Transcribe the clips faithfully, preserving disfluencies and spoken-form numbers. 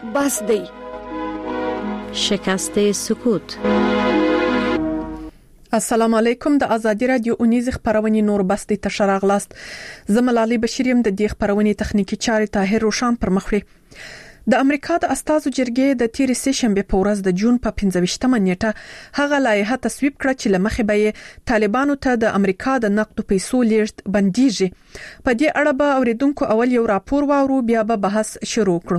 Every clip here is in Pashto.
بس دی. شکست سکوت. السلام علیکم. د ازادي رادیو اونیز خبرونه نور بستی تشراغلاست. زملالي بشیریم د دې خبرونه تخنیکی چارې طاهر روشان پر مخ وړي. د امریکا د استازو جرګې د تیر سه شنبه په ورځ د جون په پنځه ویشتمه نیټه هغه لایحه تصویب کړه چې لمخې به طالبانو ته د امریکا د نقد پیسو لیږد بنديږي. په دې اړه به اوریدونکو اول یو راپور واورو، بیا به بحث شروع کړو.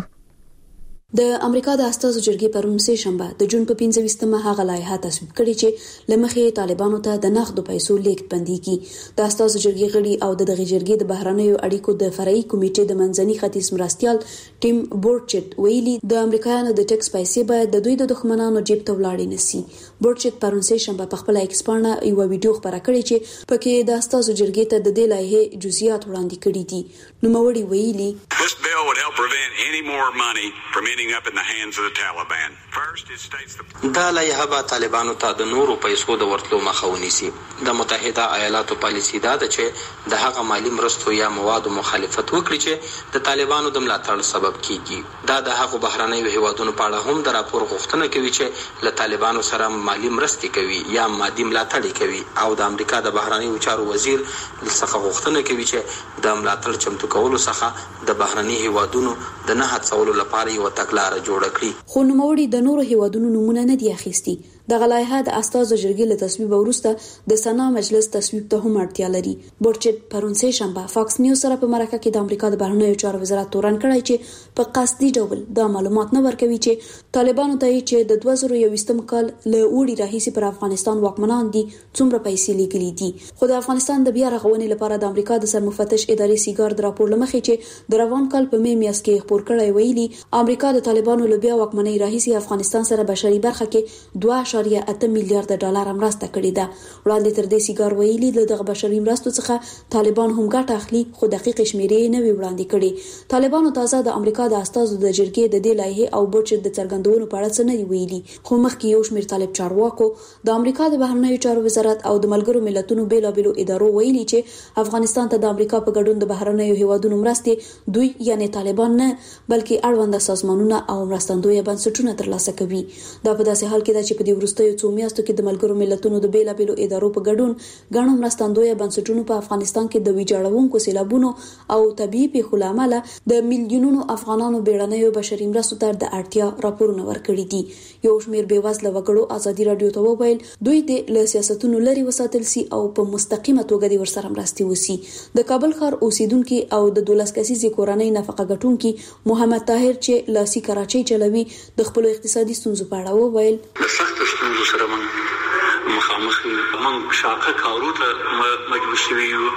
د امریکا د استازو جرګې پرون سه شنبه د جون په پنځه ویشتمه هغه لایحه تصویب کړې چې لمخې طالبانو ته د نقد پیسو لیږد بنديږي. د استازو جرګې غړي او د دغه جرګې د بهرنیو اړیکو د فرعي کمیټې د منځني ختیځ مرستيال ټیم بورچټ ویلي د امریکایانو د ټیکس پیسې باید د دوی د دښمنانو جیب ته ولاړې نشي. بورچټ پرون سه شنبه په خپل ایکس باندې یو ویډیو خبره کړې چې پکې د استازو جرګې ته د دې لایحه جزئیات وړاندې کړي دي. نو موري ویلي This bill would help prevent any more money from ending up in the hands of the Taliban. First, it states the دا لایحه به طالبانو ته د نورو پیسو د ورتلو مخه ونیسي. د متحده ایالاتو پالیسي دا ده چې د هغه مالی مرستو یا موادو مخالفت وکړي چې د طالبانو د ملاتړ سبب کیږي. دا د هغو بهرنیو هیوادونو په اړه هم د راپور غوښتنه کوي چې له طالبانو سره مالی مرستې کوي یا مادي ملاتړ کوي، او د امریکا د بهرنیو چارو وزیر څخه غوښتنه کوي چې د ملاتړ چمتو کولو څخه د بهرنی هیوادونو د نه هڅولو لپاره یو تګلاره جوړه کړي. خو نوموړي د نورو هیوادونو نمونه نه دی اخیستي. د غلایحه د استازو جرګې له تصویب وروسته د سنا مجلس تصویب ته هم اړتیا لري. بورچټ پرون سه شنبه فاکس نیوز سره په مرکه کې د امریکا د بهرنیو چارو وزارت تورن کړی چې په قصدي ډول د معلومات نه ورکوي چې طالبانو ته چې د دوه زره یوویشتم کال له وړي راهیسي پر افغانستان واکمنان دي څومره پیسې لګلې دي. خو د افغانستان د بیا رغونې لپاره د امریکا د سرمفتش ادارې سیګار د راپور لمخې چې د روان کال په می میاشت کې خبر کړی ویلي امریکا د طالبانو له بیا واکمنۍ راهیسي افغانستان سره بشري برخه کې دوه اشاریه اته میلیارډ ډالر مرسته کړې ده. وړاندې تر دې سیګار ویلي دغه بشري مرستو څخه طالبان هم ګټه اخلي، خو دقیق شمیرې نه وی وړاندې کړي. طالبانو تازه د امریکا د استازو د جرګې د دې لایحه او بورچټ د څرګندونو په اړه څه نه ویلي. خو مخکې یو شمېر طالب چارواکو د امریکا د بهرنیو چارو وزارت او د ملګرو ملتونو بیلابېلو ادارو ویلي چې افغانستان ته د امریکا په ګډون د بهرنیو هیوادونو مرستې دوی یعنی طالبان نه بلکې اړوند سازمانونه او مرستندوی بنسټونه ترلاسه کوي. دا په داسې حال کې ده چې په دې وروستیو څو میاشتو کې د ملګرو ملتونو د بیلابېلو ادارو په ګډون ګڼو مرستندوی بنسټونو په افغانستان کې د ویجاړونکو سیلابونو او طبيعي پیښو له امله د میلیونونو افغانانو بیړنیو بشري مرستو ته د اړتیا راپورونه ورکړي دي. یو شمېر بېوزله وګړو ازادي رادیو ته وویل دوی د له سیاستونو لري وساتل سي او په مستقیمه توګه د ورسره مرستې وسی. د کابل ښار اوسیدونکو او د دولس کسیزې کورنۍ نفقه ګټونکو محمد طاهر چې لاسي کراچۍ چلوي د خپل اقتصادي ستونزو په اړه وویل د سخت ستونزو سره مخامخ موږ شاقه کارو ته مجبور شوي یو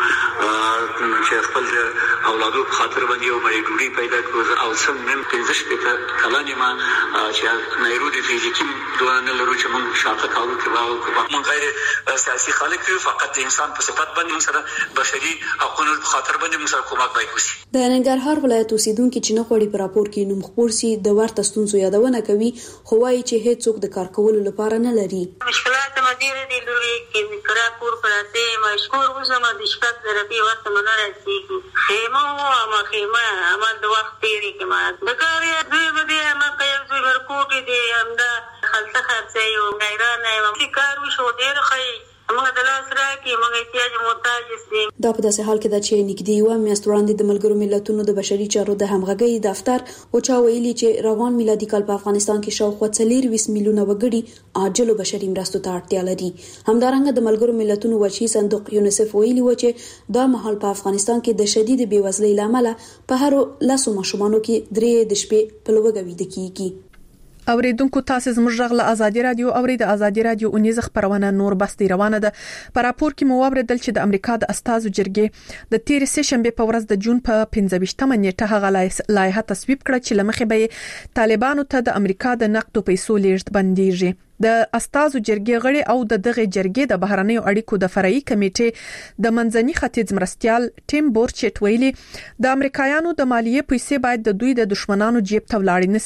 چې خپل اولادو په خاطر باندې یو باندې ډوډۍ پیدا کړو او سم نن پنځه شپېته کلن یم چې نایروبي ته چې کوم دوه نه لرو چې موږ شاقه کارو کوو. موږ غیر سیاسي خلک یو، فقط د انسان په صفت باندې سره بشري حقوقو په خاطر باندې سره کومک باید وشي. د ننګرهار ولایت اوسیدونکو چې نه غوړي په راپور کې نوم خبر سي د ورته ستونزو یادونه کوي، خو وايي چې هیڅوک د کار کولو لپاره نه لري. مشکلات مدیر دي لوري کې کرا کور پراته مشکور وسمه د شپږ دربي وخت منه راځي خیمه او ما خیمه عمل د وخت تیری کې ما د کار یې دوی بده ما کوي دوی ورکوټي دي امدا خلصه خرڅه یو غیرانه یو کار وشو ډیر خی موږ د لاس راکې موږ احتیاج محتاج دي. دا په داسې حال کې ده چې نږدې یو میاشت وړاندې د ملګرو ملتونو د بشري چارو د همغږۍ دفتر او چا ویلي چې روان میلادي کال په افغانستان کې شاوخوا څلور ویشت میلیونه وګړي عاجلو بشري مرستو ته اړتیا لري. همدارنګه د ملګرو ملتونو وچی صندوق یونیسف ویلي و چې دا مهال په افغانستان کې د شدید بیوزلۍ لامل په هر لاسو ماشومانو کې درې د شپې په لوګه ویده کیږي. اوریدونکو تاسو زموږ غږ له ازادي رادیو اورید. ازادي رادیو اونیز خبرونه نور بستی روانه ده. په راپور کې مو اوریدل چې د امریکا د استازو جرګې د تیر سه شنبه په ورځ د جون په پنځه ویشتمه نیټه هغه لایحه تصویب کړه چې لمخې به طالبانو ته د امریکا د نقد پیسو لیږد بنديږي. د استازو جرګې غړي او د دغه جرګې د بهرنیو اړیکو د فرعي کمیټې د منځني ختیځ مرستيال ټیم بورچټ ویلي د امریکایانو د مالیې پیسې باید د دوی د دشمنانو جیب ته ولاړ نشي.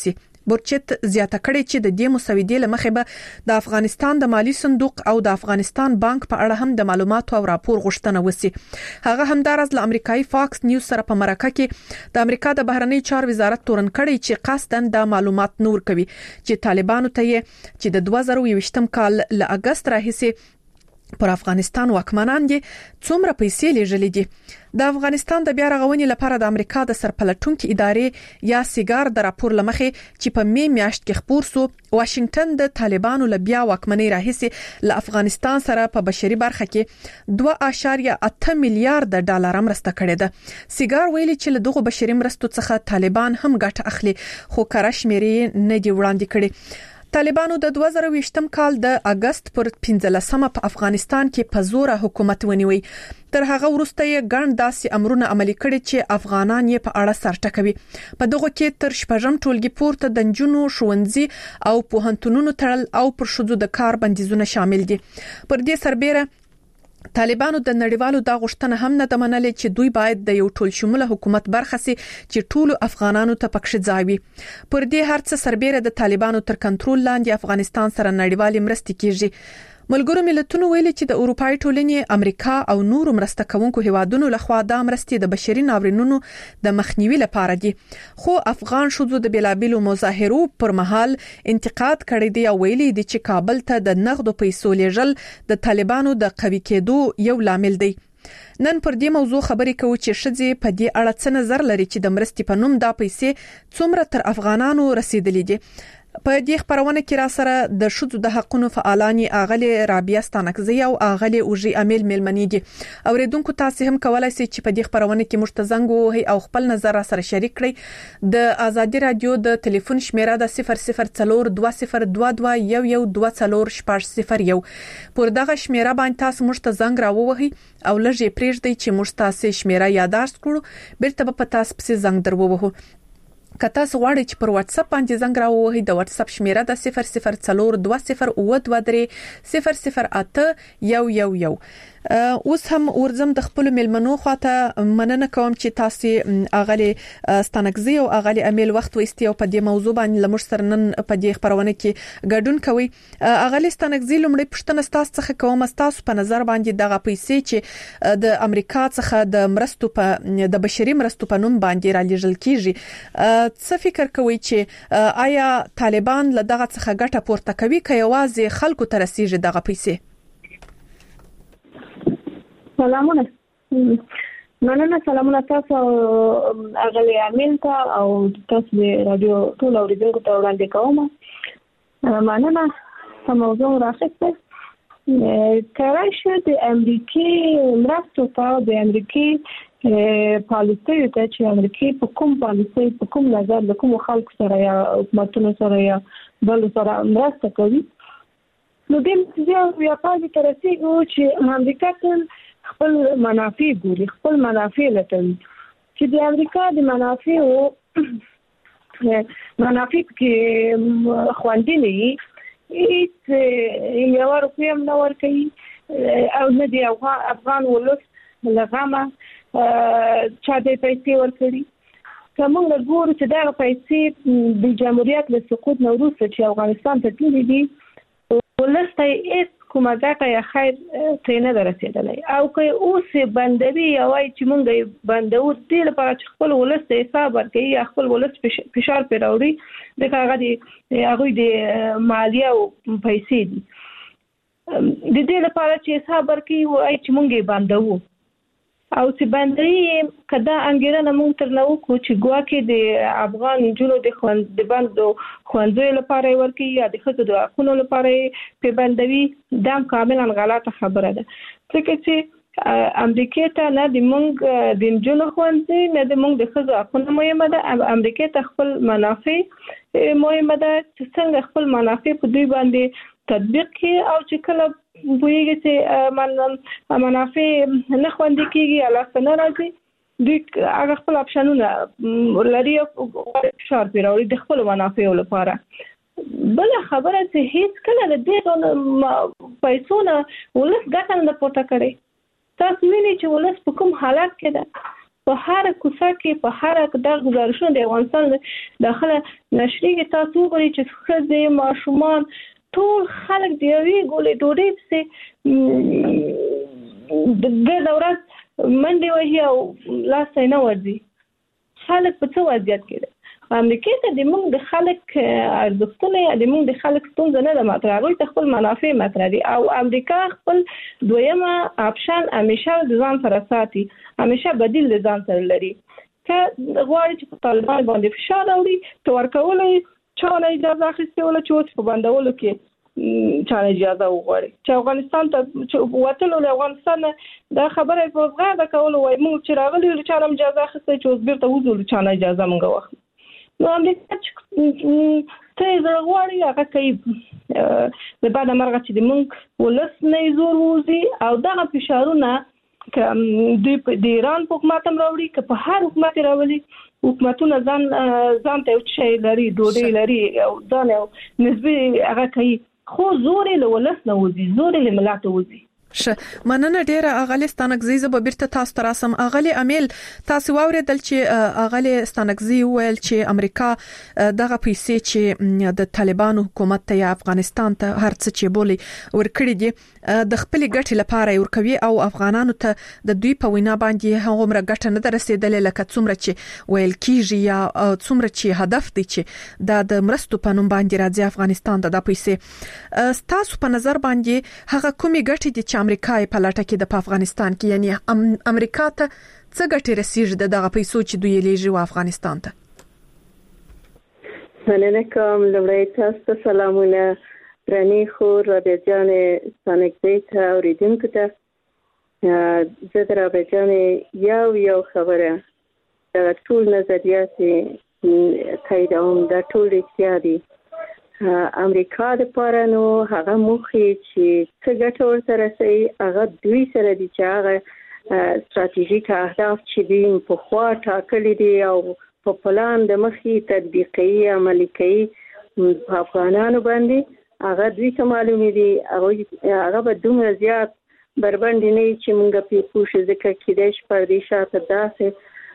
بورچت زیاته کړې چې د دې مسودې لمخې به د افغانستان د مالی صندوق او د افغانستان بانک په اړه هم د معلوماتو او راپور غوښتنه وسی. هغه همدارس له امریکایي فاکس نیوز سره په مرکه کې د امریکا د بهرنی چارو وزارت تورن کړی چې قصدن د معلومات نور کوي چې طالبانو ته چې د دوه زره یوویشتم کال له اگست راهیسې پر افغانستان واکمنان دي څومره پیسې لېږلې دي. د افغانستان د بیا رغونې لپاره د امریکا د سرپلټونکو ادارې یا سیګار د راپور لمخې چې په می میاشت کې خبر سو واشنگټن د طالبانو له بیا واکمنۍ راهیسې له افغانستان سره په بشري برخه کې دوه اعشاریه اته میلیارډ ډالر مرسته کړې ده. سیګار ویلي چې له دغه بشري مرستو څخه طالبان هم ګټه اخلي خو کارش مېری نه دی وړاندې کړي. طالبانو د دوه زره یوویشتم کال د اگست پر پنځلسمه په افغانستان کې په زور حکومت ونیوي. تر هغه وروسته یې ګڼ داسې امرونه عملي کړي چې افغانان یې په اړه سرټکوي. په دغه کې تر شپږم ټولګي پورته د نجونو ښوونځي او پوهنتونونو تړل او پر شذو د کار بندیزونه شامل دي. پر دې سربېره طالبانو د نړیوالو دا غوښتنه هم نه منلې چې دوی باید د یو ټول شموله حکومت برخه سي چې ټول افغانانو ته پکښ ځای. پر دې هرڅه سربېره د طالبانو تر کنټرول لاندې افغانستان سره نړیوالې مرستې کیږي. ملګرو ملتونو ویلي چې د اروپای ټولنې، امریکا او نورو مرسته کوونکو هیوادونو لخوا د مرستې د بشري ناورینونو د مخنیوي لپاره دي. خو افغان شذو د بلابلو مظاهرو پر مهال انتقاد کړی دی او ویلي دي چې کابل ته د نغدو پیسو لیږل د طالبانو د قوي کېدو یو لامل دی. نن پر دې موضوع خبرې کوو چې شذې په دې اړه څه نظر لري چې د مرستې په نوم دا پیسې څومره تر افغانانو رسیدلې دي. په دې خبرونه کې را سره د شذو د حقونو فعالانی اغلی رابعه ستانکزی او اغلی اوجی امیل ملمنی دي. اوریدونکو تاسو هم کولای شئ چې په دې خبرونه کې مشتزنګ وهي او خپل نظر را سره شریک کړئ. د آزادي رادیو د ټلیفون شمیره د صفر صفر څلور دوه صفر دوه دوه یو یو دوه څلور شپږ صفر یو. پر دغه شمیره باندې تاسو مشتزنګ را ووهي او لږه پریږدئ چې مشتاسه شمیره یاداشت کړو بیرته په تاسو پسې زنګ درووهو. کته غواړئ چې پر واتس اپ باندې زنګ راووهئ د واتس اپ شمیره د صفر صفر څلور دوه صفر اوه دوه درې صفر صفر اته یو یو یو. اوس هم ورزم د خپل ملمنو خواته مننه کوم چې تاسو اغلی ستانکزی او اغلی امیل وخت وستي او په دې موضوع باندې لمر سره نن په دې خبرونه کې ګډون کوي. اغلی ستانکزی لومړی پښتنه تاسو څخه کوم تاسو په نظر باندې دغه پیسې چې د امریکا څخه د مرستو په د بشري مرستو په نوم باندې را لېږل کیږي څه فکر کوي چې آیا طالبان له دغه څخه ګټه پورته کوي که یوازې خلکو ته رسیږي دغه پیسې؟ سلامونه مننه سلامونه تاسو اغلی امیل ته او تاسو د رادیو ټول اوریدونکو ته وړاندې کوم. مننه په موضوع راخسته کارای شو د امریکای مرستو ته د امریکای پالیسي ته چې امریکای په کوم پالیسي په کوم نظر د کوم خلکو سره یا حکومتونو سره یا بل سره مرسته کوي نو د دې یو پالیسي تر څو چې امریکا ټول خپل منافع ګوري خپل منافع لټوي چې د امریکا د منافع او منافع کې خوندې نه هیڅ یو روپیم نه ورکوي او نه دی افغان ولس لغمه چا دې پیسې ورکړي. کومه ګورو چې دا پیسې د جمهوریت له سقوط نو وروسته چې افغانستان ته تللي دي ولسته هیڅ کومه ګټه یا خیر ترې نه رسېدلی او که اوس بندوي یا وایي چې مونږ بندو دې لپاره چې خپل ولس ته حساب ورکوي یا خپل ولس فشار پرې راوړي ځکه هغه د هغوی د مالیه او پیسې دي د دې لپاره چې حساب ورکوي وایي چې مونږ یې بندوو او چې باندې کدا انګیرنه مونږ تر نو کو چې ګواکې د افغان جنو د خوند د بندو خوندې لپاره ورکی یا د خځو د حقوقو لپاره په بندوي دا کاملا غلطه خبره ده ځکه چې امریکا ته نه د مونږ د جنو خوندې نه د مونږ د خځو حقوقو مهمه ده امریکا ته خپل منافع مهمه ده چې څنګه خپل منافع په دوی باندې تطبیق کړي او چې کله ویږي چې من منافع نه خوندې کیږي الله ستنه راځي دوی هغه خپل اپشنونه لري او فشار پیراوړي د خپل منافع لپاره. بل خبره چې هیڅ کله د دې پیسو نه ولس ګټه نه پورته کړي. تاسو وینئ چې ولس په کوم حالت کې ده په هر کوڅه کې په هر د گزارشونو د افغانستان داخله نشري کې تاسو وګورئ چې ښځې ماشومان ټول خلک دی وی ګولې ډوډۍ په د دورات منډه وهي او لاس نه ورځي خلک په څه وضعیت کې امریکا ته د موږ د خلک ارزښتونه د موږ د خلک ستونزه نه ده مطرح غوي خپل منافع مطرح دي او امریکا خپل دویمه اپشن همیشه د ځان سره ساتي همیشه بدیل د ځان سره لري که غواړي چې په طالبان باندې فشار راوړي تو ورکولای چا نه اجازه اخیستي ولا چې اوس په بندولو کې چا نه اجازه وغواړي چې افغانستان ته وټلو له افغانستان دا خبره په غاړه کول وای موږ چې راغلي چې چا نه اجازه اخیستي چې اوس بیرته وځو چا نه اجازه مونږ واخلو نو امریکا چې ته غواړي هغه کوي د بعد مرغه چې د مونږ ولس نه زور وځي او دغه فشارونه ک د ایران په حکومت هم راوړي ک په هر حکومت راولي حکومتونه ځان ځان ته شي لري ډوډۍ لري او ځان نسبي هغه کوي خو زور له ولس نه وځي زور له ملت وځي ش مننه ډیره اغلی ستانکزی زه به بیرته تاسو ته راسم اغلی امیل تاسو واوریدل چې اغلی ستانکزی ویل چې امریکا دغه پیسې چې د طالبانو حکومت ته یا افغانستان ته هر څه چې بولی ورکړي دي د خپل ګټې لپاره ورکوي او افغانانو ته د دوی په وینا باندې هغومره ګټه نه درسېدلې لکه څومره چې ویل کیږي یا څومره چې هدف دی چې د مرستو په نوم باندې راځي افغانستان ته د پیسې تاسو په نظر باندې هغه کومې ګټې دي چې امریکا په لټه کې د افغانستان کې یعنی ام امریکا ته څه ګټه رسیږي دغه پیسو چې دوی لیږي و افغانستان ته مننه کوم لوړی تاسو سلامونه رانی خور و د جان ستانکزی ته اوریدونکو ته زه در به جان یو یو خبره د ټول نظریات تاییدوم د ټول رښتیا دي امریکا د پاره نو هغه مخې چې څه ګټه ورته رسي هغه دوی سره دي چې هغه ستراتیژیک اهداف چې دوی په خوا ټاکلي دي او په پلان د مخې تطبیقي عملي کوي افغانانو باندې هغه دوی ته معلومه دي هغه به دومره زیات بربند نه چې موږ په پوښ ځکه کې د پردیشات داسې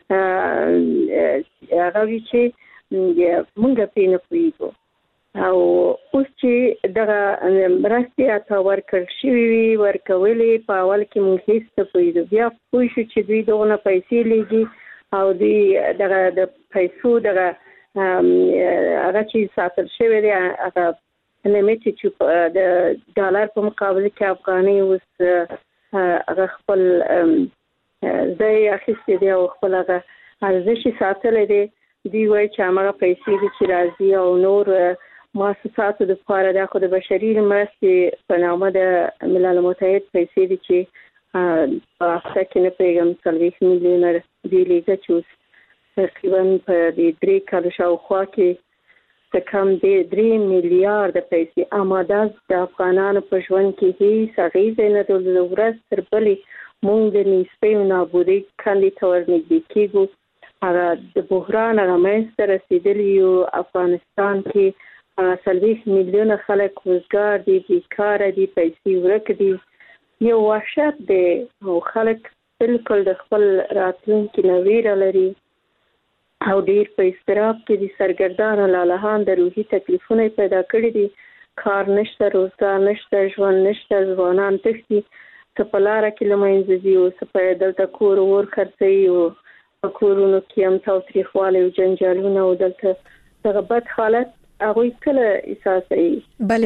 هغه وی چې موږ په نه پوهیږو او اوس چې دغه مرستې اته ورکړل شوې وي ورکولې په اول کې موږ هیڅ څه پوهیږو بیا پوه شو چې دوی دغه پیسې لیږي او دوی دغه د پیسو دغه هغه چې ساتل شوی دی هغه لیمیټ چې د ډالر په مقابل کې افغاني اوس هغه خپل ځای اخیستی دی او خپل هغه ارزش ساتل دی دوی وایي چې هغه پیسې چې راځي او نور مؤسساتو د لپاره د خو د بشري مرستې په نامه د ملل متحد پیسې دي چې په هفته کې نه پیغام څلوېښت میلیونه دی لیږي چې تقریبا په دې درې کالو شاوخوا کې څه کم دی درې میلیارډ پیسې اماده د افغانانو په ژوند کې هیڅ اغېزه نه درلوده ورځ تر بلې موږ د نسبي نابودۍ کندې ته ورنږدې کېږو هغه د بحران هغه منځته رسېدلي یو افغانستان کې څلوېښت میلیونه خلک وزګار دي بیکاره دي پیسې ورک دي یو وحشت دی او خلک بالکل د خپل راتلونکي نه ویره لري او ډېر په اضطراب کې دي سرګردانه لالهان د روحي تکلیفونه پیدا کړي دي کار نشته روزګار نشته ژوند نشته ځوانان تښتي څه په لاره کې له منځه ځي او څه په دلته کور ور خرڅوي او په کورونو کې هم تاوتریخوالی او جنجالونه او دلته دغه بد حالت هغوی کله احساسوي بله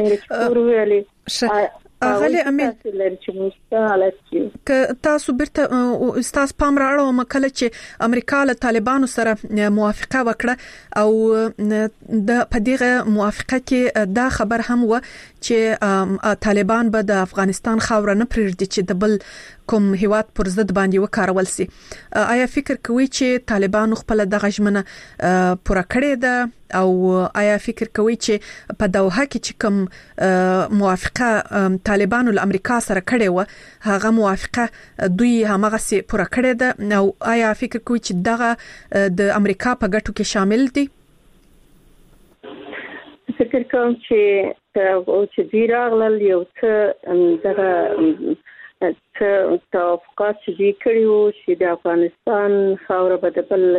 اغلی امیل که تاسو بیرته استاد پام راړو مکله چې امریکا له طالبانو سره موافقه وکړه او د پدیغه موافقه کې دا خبر هم و چې طالبان به د افغانستان خاور نه پرېږدي چې د بل کوم هیواد پر ضد باندې وکارول سي آیا فکر کوي چې طالبانو خپل دغه ژمنه پوره کړې ده او آیا فکر کوي چې په دوحه کې چې کوم موافقه طالبانو له امریکا سره کړې و هغه موافقه دوی همغه سي پوره کړې ده او آیا فکر کوي چې دغه د امریکا په ګټو کې شامل دي فکر کوم چې او چې دی راغلل یو څه دغه چې توافقات چې کړیو چې د افغانستان خاور به د بل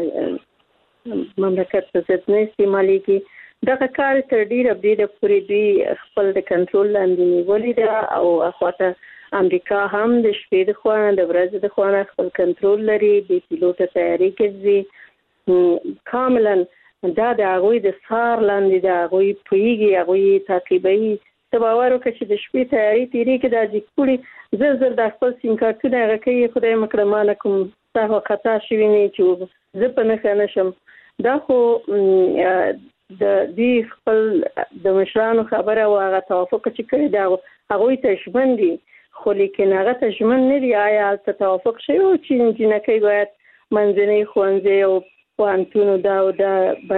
مملکت په ضد نه استعمالي کی دغه کار تر ډیره ډیره پورې دی خپل د کنټرول لاندې نیولې ده او اخواته امریکا هم د شپې د خوانه د ورځې د خوانه خپل کنټرول لري د پیلوټ تیاری کوي کاملا دا د هغوی د سار لاندې د هغوی پویږي هغوی تعقیبوي تباور وکړي چې د شپې تیاری تیری کې د ځکوړي زر زر د خپل سینکارتونه هغه کوي خدای مکرمانه کوم څه خطا شوی نه چې زه په نه نشم دا خو د دې خپل د مشرانو خبره او هغه توافق چې کړی دا هغوی ته ژمن دي خو لیکن هغه ته ژمن نه دی آیا هلته توافق شوی او چې جنکۍ باید منځنۍ ښوونځی او پوهنتون دا او دا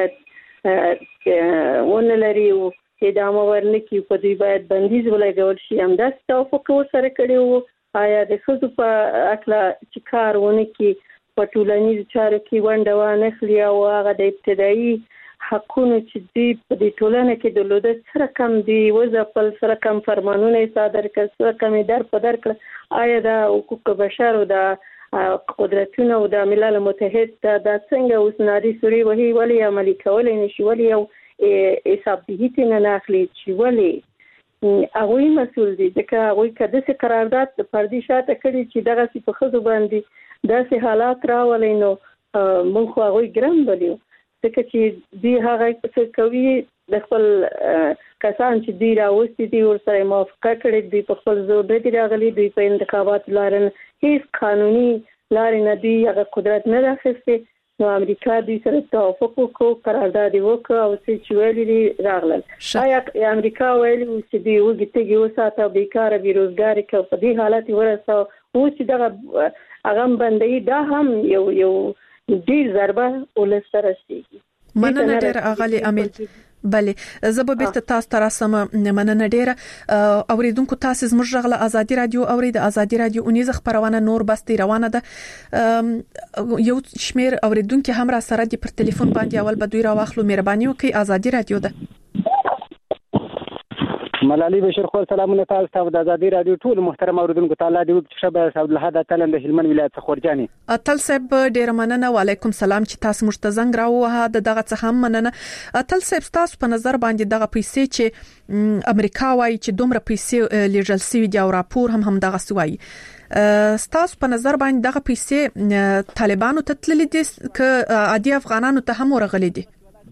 باید ونه لري او ادامه ورنکي په دوی باید بندیز ولګول شي همداسې توافق ورسره کړی وو آیا د ښځو په هکله چې کار ونه کړي په ټولنیزو چارو کې ونډه وانخلي او هغه د ابتدایي حقونو چې دوی په دې ټولنه کې درلوده سره کم دي وځپل سره کم فرمانونه یې صادر کړل سره کم یې در په در کړل آیا د حقوق بشر او د قدرتونه او د ملل متحد دا څنګه اوس نادي سوري وهي ولې عملي کولی نشي ولې یو حساب دهیته نه اخلي چې ولې هغوی مسؤل دي ځکه هغوی کده سي قرارداد د پردي شاته کړي چې دغه سي په خزو باندې داسې حالات راولي نو موږ خو هغوی ګرم بلیو ځکه چې دی هغه څه کوي د خپل کسان چې دی راوستي دي ورسره موافقه کړي دي په خپل زور دي راغلي دوی په انتخابات لارن هیڅ قانوني لارې نه دی هغه قدرت نه راخسته نو امریکا دوی سره توافق وکړ قرارداد وکړ او چې ویلي راغلل آیا امریکا ویلي چې دی وګټي وساته بیکاره بیروزګاری کو په دې حالت ورسره او چې دغه هغه باندې دا هم یو یو ډیر ضربه ولسره شي مننه ډیر اغلی امیل بله زه به بیرته تاسو ته راسم مننه ډیره اوریدونکو تاسو زموږ غږ له ازادي رادیو اورید ازادي رادیو اونیز خبرونه نور بستي روانه ده یو شمیر اوریدونکو هم را سره دي پر ټلیفون باندې اول به دوی را واخلو مهرباني وکړئ ازادي رادیو ده ملالي بشیر خو سلامونه تاسو ته د ازادي رادیو ټول محترم اوریدونکو تعالی دې وکړي شبه عبد الحد تعالی د هلمند ولایت څخه خورجاني اتل صاحب ډیر مننه وعلیکم سلام چې تاسو مشته زنګ راوه د دغه څه هم مننه اتل صاحب تاسو په نظر باندې دغه پیسې چې امریکا وايي چې دومره پیسې لیږل شوی دی او راپور هم هم دغه سوي تاسو په نظر باندې دغه پیسې طالبانو ته تللي دي ک عادي افغانانو ته هم ورغلي دي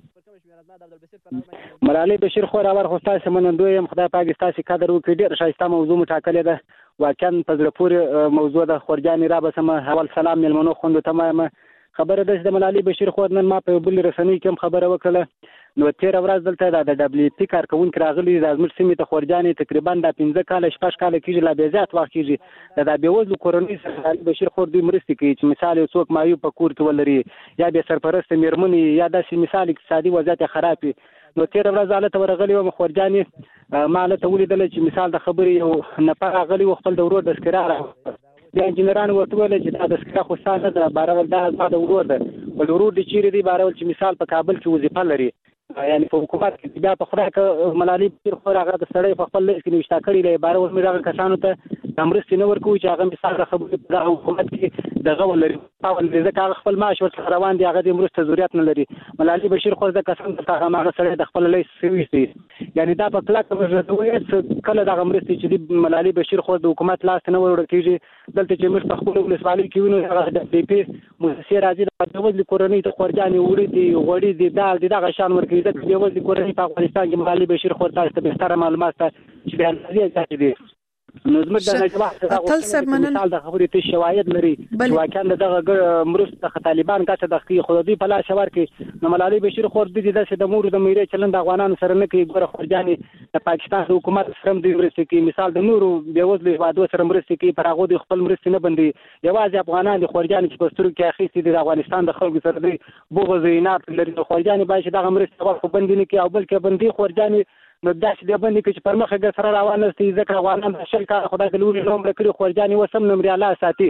ملالي بشیر خو راور خو تاسو منندوی خدای پاک تاسو قدر وکړي ډیر شایسته موضوع مټاکلې ده واقعا په زړه پورې موضوع د خورجاني را به سم حوال سلام ملمنو خوند تمامه خبره ده د ملالي بشیر خو نن ما په بل رسنۍ کې خبره وکړه نو تیر ورځ دلته د دبليو پی کارکون راغلي د ازمر سیمې ته خورجاني تقریبا د پنځه کال شپږ کال کېږي لا بیزات وخت کېږي د بیوزلو کورنۍ سره بشیر خور دوی مرستې کوي چې مثال یو څوک مایو په کور کې ولري یا به سرپرست میرمنې یا د مثال اقتصادي وضعیت خرابي نو تیر ورځ حالت ورغلی و خورجاني ماله ته ولیدل چې مثال د خبرې یو نه غلي خپل د ورور د سکرار د انجنیرانو ورته ویل چې دا د سکرا خو ستاسو د بارول د د ورور ده ول ورور د چیرې دی بارول چې مثال په کابل کې وظیفه لري یعنی په حکومت کې بیا په خدای ک ملالي پیر خو هغه د سړی په خپل لیست کې نوښتا کړی دی بارول مې هغه کسانو ته امرستي نه ورکوي چې هغه مثال د خبرې په حکومت کې دغه ولري او ځکه هغه خپل معاش ورته روان دی هغه د مرسته ضرورت نه لري ملالي بشیر خو د کسان ته هغه سړی د خپل لیست سوي دي یعنی دا په کلاک ورته کله د امرستي چې ملالي بشیر خو د حکومت لاس نه ورکیږي دلته چې موږ په خپل ولسوالۍ کې ونو هغه د پی پی مؤسسه راځي د وځل کورنۍ ته خورجاني وړي دي وړي دي دا د دغه شان ورکیږي د وځل کورنۍ په افغانستان کې ملالي بشیر خو تاسو ته به معلومات چې بیان لري دي نو زموږ د نجوه اتل صاحب مننه د خبرې ته شواهد لري واقعا دغه مرسته طالبان کاته د خي خودي په لاس ورکې نو ملالي بشیر خور د دې د مور د میرې چلند افغانانو سره نه کوي ګوره خورجاني د پاکستان حکومت سره د مرستې کې مثال د نورو بیوزلو هوادو سره مرستې کې پر هغه د خپل مرستې نه بندي یوازې افغانان د خورجاني چې پسترو کې اخیستي د افغانستان د خلکو سره د بغض عینات لري خورجاني باید دغه مرستې خو بندي نه کوي او بلکې بندي خورجاني نو داسې د باندې چې پر مخه ګر سره روان استي ځکه افغانان شل کار خدای کلوري نوم لري خورجاني وسم نمبر الله ساتي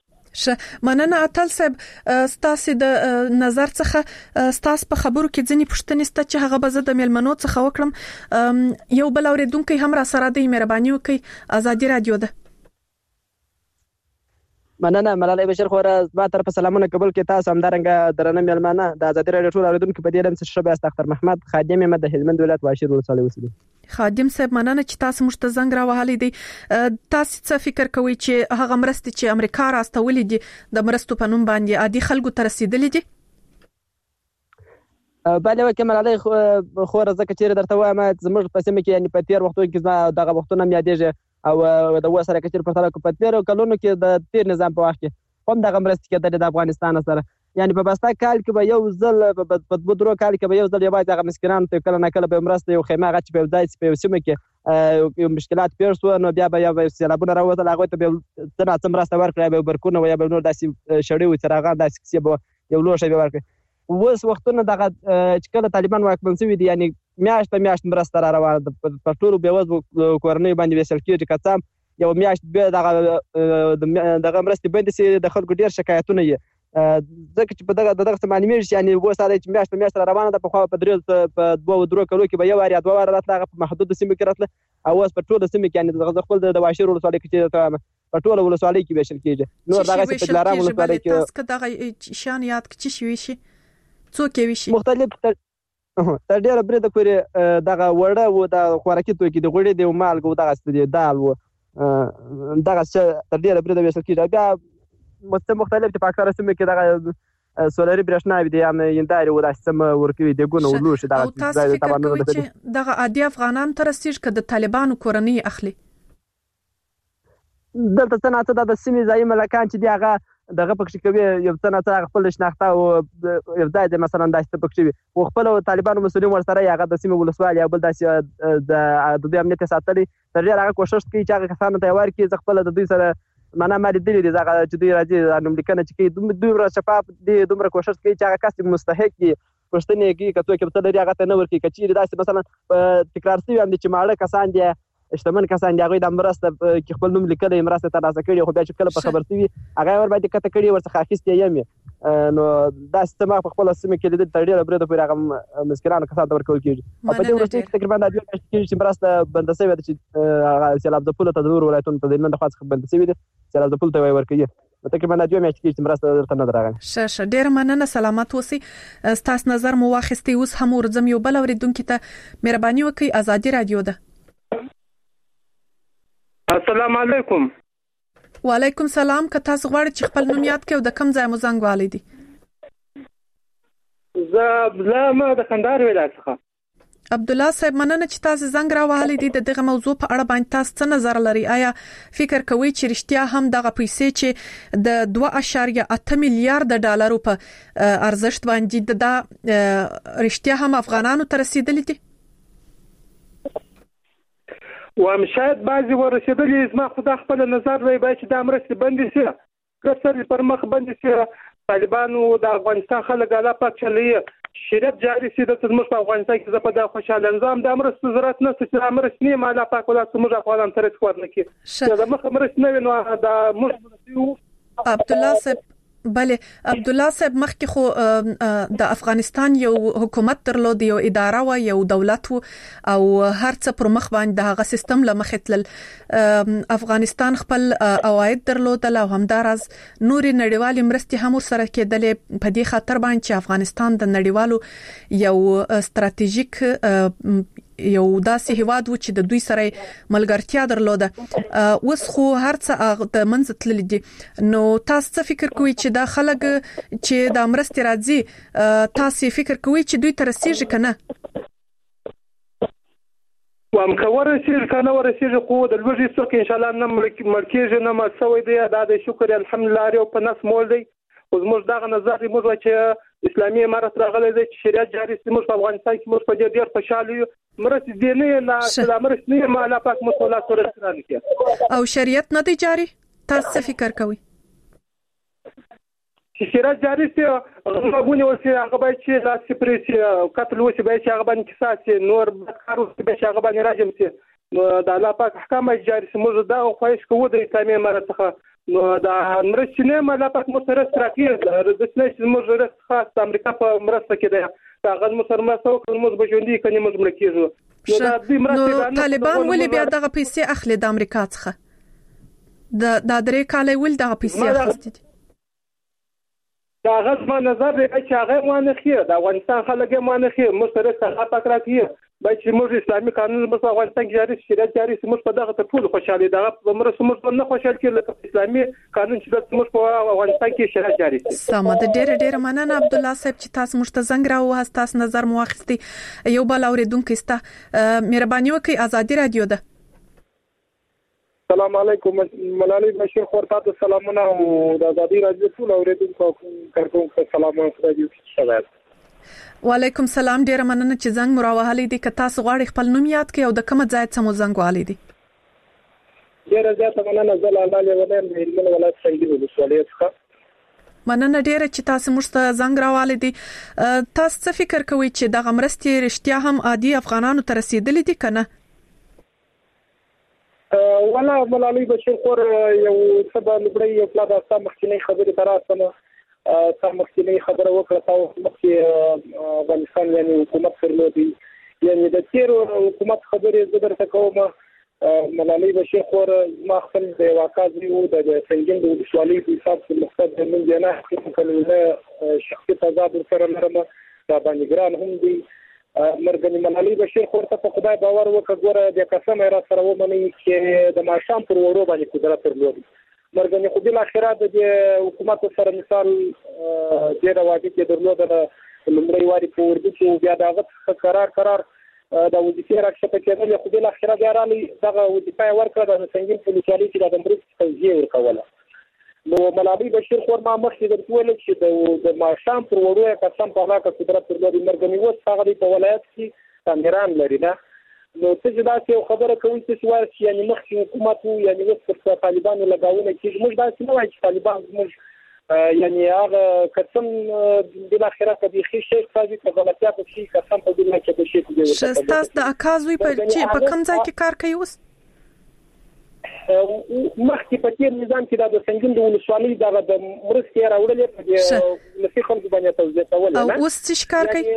ش مننه اتل صاحب ستاسو د نظر څخه ستاسو په خبرو کې ځنی پښتنې ست چې هغه به د ملمنو څخه وکړم یو بل اوریدونکو هم را سره د مهرباني وکي ازادي رادیو ده مننه ملالۍ بشیر خوره ما طرف سلامونه قبول کې تاسو همدارنګه درنه مېلمانه د ازادي راډیو ټول اوریدونکو په دې لم څه شبه استاختر محمد خادم یم د هلمند ولایت واشیر ولسوالۍ اوسېدونکی. خادم صاحب مننه چې تاسو موږ ته زنګ راوهلې دي. تاسو څه فکر کوئ چې هغه مرستې چې امریکا راستولې دي د مرستو په نوم باندې عادي خلکو ته رسیدلې دي؟ بله وکه ملالۍ خوره ځکه چې درته وایم زموږ په سیمه کې یعنی په تیر وختونو کې زما دغه وختونه مې یادېږي او د وسره کچیر په تاریخ په تیر کلونو کې د تیر نظام په وخت کې هم دغه مرستې کېدلې د افغانستان سره یعنی په بستا کال کې به یو ځل په بدرو کال کې به یو ځل یوازې هغه مسکینانو ته کله نه کله به مرسته یو خیمه غچ په ځای په سیمه کې یو مشکلات پیښ شو نو بیا به یو سیلابونه راوځل هغه ته به څنګه څه مرسته ورکړي به برکونه یا به نور داسې شړې و څراغان داسې کیسه به یو لوښه به ورکړي. اوس وختونه دغه چې کله طالبان واکمن شوي دي یعنی میاشت په میاشت مرسته را روانه ده په ټولو بېوزلو کورنیو باندې ویشل کېږي که څه هم یو میاشت بیا دغه دغه مرستې بندې شي د خلکو ډېر شکایتونه یې ځکه چې په دغه دغه څه معلومېږي چې یعنې اوس دا چې میاشت په میاشت را روانه ده پخوا په درې په دوه درو کلو کې به یو وار یا دوه واره راتله هغه په محدودو سیمو کې راتله او اوس په ټوله سیمه کې یعنې زه خپل د واشیر ولسوالۍ کې چې ته په ټوله ولسوالۍ کې ویشل کېږي نور دغسې په دلارام ولسوالۍ کې تاسو که دغه شیان یاد کړئ چې ویشي څوک یې ویشي مختلف تر ډېره بریده پورې دغه وړه و د خوراکي توکي د غوړي د مالګو و دغسې د دال و دغه څه تر ډېره بریده ویشل کېږي بیا مختلف دي په اکثره سیمو کې دغه سولري برېښناوي دي یعنې هندارې و داسې څه ورکوي دیګونه و لوښي او تاسو فکر کوئ چې دغه عادي افغانانو ته رسېږي که د طالبانو کورنۍ اخلي؟ دلته څه ناڅه دا د سیمې ځایي ملکان چې دي هغه دغه پکښې کوي یو څه ناڅه هغه خپل شناخته او یو ځای دی مثلا داسې څه پکښې وي خو خپل طالبانو مسؤلین ورسره یې هغه د سیمې ولسوال یا بل داسې د دوی امنیت یې ساتلی تر ډېره هغه کوښښ کوي چې هغه کسانو ته یې ورکړي زه خپله د دوی سره معنا ما لیدلي دي هغه چې دوی راځي نوملیکنه چې کوي دومره شفاف دي دومره کوښښ کوي چې هغه کس یې مستحق وي پوښتنې یې کوي که څوک یې څه لري هغه ته نه ورکوي که چیرې داسې مثلا تکرار شوي هم دي چې ماړه کسان دي شتمن کسان دي هغوی د مرسته کې خپل نوم لیکلی مرسته ترلاسه کړي خو بیا چې کله په خبر شوي هغه یې ورباندې کته کړي ورڅخه اخیستې یم یې نو داسې څه ما په خپله سیمه کې لیدلي تر ډېره بریده پورې هغه مسکینانو کسانو ته ورکول کېږي او په دې وروستیو کې تقریبا دا دوه میاشتې کېږي چې مرسته بنده شوې ده چې سیلاب ځپلو ته د نورو ولایتونو ته د هلمند لخوا څخه بنده شوي دي سیلاب ځپلو ته یې ورکوي تقریبا دا دوه میاشتې کېږي چې مرسته درته نه ده راغلې. ښه ښه ډېره مننه سلامت اوسئ. ستاسو نظر مو واخیستی اوس هم ورځم یو بل اورېدونکي ته مهرباني وکړئ ازادي راډیو ده. السلام علیکم. وعلیکم سلام. که تاسو غواړئ چې خپل نوم یاد کړئ او د کوم ځای مو زنګ والی دی؟ زه عبدالله یم د کندهار ولایت څخه. عبدالله صاحب مننه چې تاسو زنګ راوهلی دي. د دغه موضوع په اړه باندې تاسو څه نظر لرئ؟ آیا فکر کوئ چې رښتیا هم دغه پیسې چې د دوه اعشاریه اته میلیارډ ډالرو په ارزښت باندې د رښتیا هم افغانانو ته رسیدلې دي؟ وایم شاید بعضې ورسېدلي زما خو دا خپل نظر دی باید چې دا مرستې بندې شي که سر پر مخ بندې شي طالبانو د افغانستان خلک الله پاک چلوي شریعت جاري شي دلته زموږ په افغانستان کې زه په دا خوشحاله یم زه هم دا مرستو ضرورت نشته چې دا مرستې نه یم الله پاک ولا زموږ افغانان ته رسک ورنکړي چې د مخه مرستې نه وي نو دا موږ عبدالله صاحب بله عبدالله صاحب مخکې خو د افغانستان یو حکومت درلود یو اداره و یو دولت و او هر څه پر مخ باندې د هغه سیستم له مخې تلل افغانستان خپل عواید درلودل او همداراز نورې نړیوالې مرستې هم ورسره کېدلې په دې خاطر باندې چې افغانستان د نړیوالو یو ستراتیژیک یو داسې هیواد و چې د دوی سره ملګرتیا درلوده اوس خو هر څه د منځ تللی دي نو تاسو څه فکر کوئ چې دا خلک چې د مرستې راځي تاسو فکر کوئ چې دوی ته رسیږي که نه؟ وایم که ورسېږي که نه ورسېږي خو د لوږې څوک انشاءالله نه مړ کېږي نه مړ شوی دی دا د شکر الحمدلله یو په نس مول دی خو زموږ دغه نظر دی موږ چې اسلامي امارت راغلی دی چې شریعت جاري شي موږ په افغانستان کې موږ په دې ډېر خوشحاله یو مرستې دې نه یې لا مرستې نه یې الله پاک موږ ته لاس ورسې رانکړي او شریعت نه دی جاري تاسو څه فکر کوئ؟ چې شریعت جاري شي غږونه وشي هغه باید چې لاس یې پرې شي قتل وشي باید چې هغه باندې قصاص شي نور بدکار وشي باید چې هغه باندې راجم شي نو د الله پاک احکام باید جاري شي موږ دغه خواهش کوو د اسلامي امارت څخه نو دا مرستې نه الله پاک موږ ته رسک راکړي داسې نه چې زموږ رسک خاص د امریکا په مرسته کې دی هغه موږ سره مرسته وکړي موږ به ژوندي که نه موږ مړه کېږو نو طالبان ولې بیا دغه پیسې اخلي د امریکا څخه؟ د د درې کال ول د پیسې اخستې دا غوښمه نظر دی چې هغه مونږ خیر د افغانستان خلک مونږ خیر موږ سره څنګه پکراتی به چې موږ اسلامي قانون په افغانستان کې جاری شي جاری موږ په دغه ته ټول خوشاله دغه عمر موږ نه خوشاله کړل اسلامي قانون چې موږ په افغانستان کې شرع جاری شي. سمه د ډېر ډېر مننه عبد الله صاحب چې تاسو موږ ته زنګ راو تاسو نظر مو واخیستي یو بل اوریدونکو ستا مهرباني وکړئ ازادي رادیو ده. السلام علیکم ملالۍ بشیر خور تاسو سلامونه او د ازادي رادیو ټول اوریدونکو کارکونکو سلامونه راځي شوال. وعلیکم سلام ډیر مننه چې زنګ مراوهلې دي که تاسو غواړئ خپل نوم یاد کړئ او د کوم ځای څخه مو زنګ والي دي. ډیر زیاته مننه زه لاله ولیم د هلمند ولایت څنګه ولسوالۍ څخه مننه ډیره چې تاسو موږ ته زنګ راوالې دي. تاسو څه فکر کوئ چې د غمرستي رښتیا هم عادي افغانانو ته رسیدلې دي کنه؟ ولا ملالۍ بشیر خور یو سبا لبړی یو پلا د تاسو مخکینی خبرې تراسمه تاسو مخکینی خبره وکړه تاسو مخکې افغانستان یعنی حکومت فرلودي یعنی د تیر حکومت خبرې زه درته کوم ملالۍ بشیر خور ما خپل د واقعي او د څنګه د ولسوالۍ په حساب کې مقصد من جنا کله شخصي تضاد سره لرم دا باندې ګران هم دي مرګنی ملالۍ بشیر خور ته خدای باور وکړ ګوره د قسم را سره ومني چې د ماشام پر وړو باندې قدرت درلود مرګنی خو بل اخرات د حکومت سره مثال د راوړي کې درلود د لمړی واري په ورده چې بیا دغه قرار قرار د وظیفې راکښته کېدل خو بل اخرات یارالي دغه وظیفه ورکړه د څنګه په لچالي چې د امریکا توجیه ورکوله. نو ملالۍ بشیر خور ما مخکې درته ویل چې د ماشام پر وړو قسم په هغه قدرت درلود مرګنی وس هغه په ولایت کې تامیران لري نه نو څه چې دا یو خبره کوي چې وایي چې یعنی مخکې حکومت یعنی وس پر طالبانو لګاونه کې موږ دا څه نه وایي چې طالبان موږ یعنی هغه قسم بل اخره کې د خې شي فازي په غلطیا په شي قسم په دې کې د شي دی شستاس د اکازوي په چې په کوم ځای کې کار کوي اوس مخکې په تیر نظام کې د څنګه د ولسوالۍ دغه د مرستې راوړلې په دې لسی خلکو باندې توزیع کول نه اوس څه کار کوي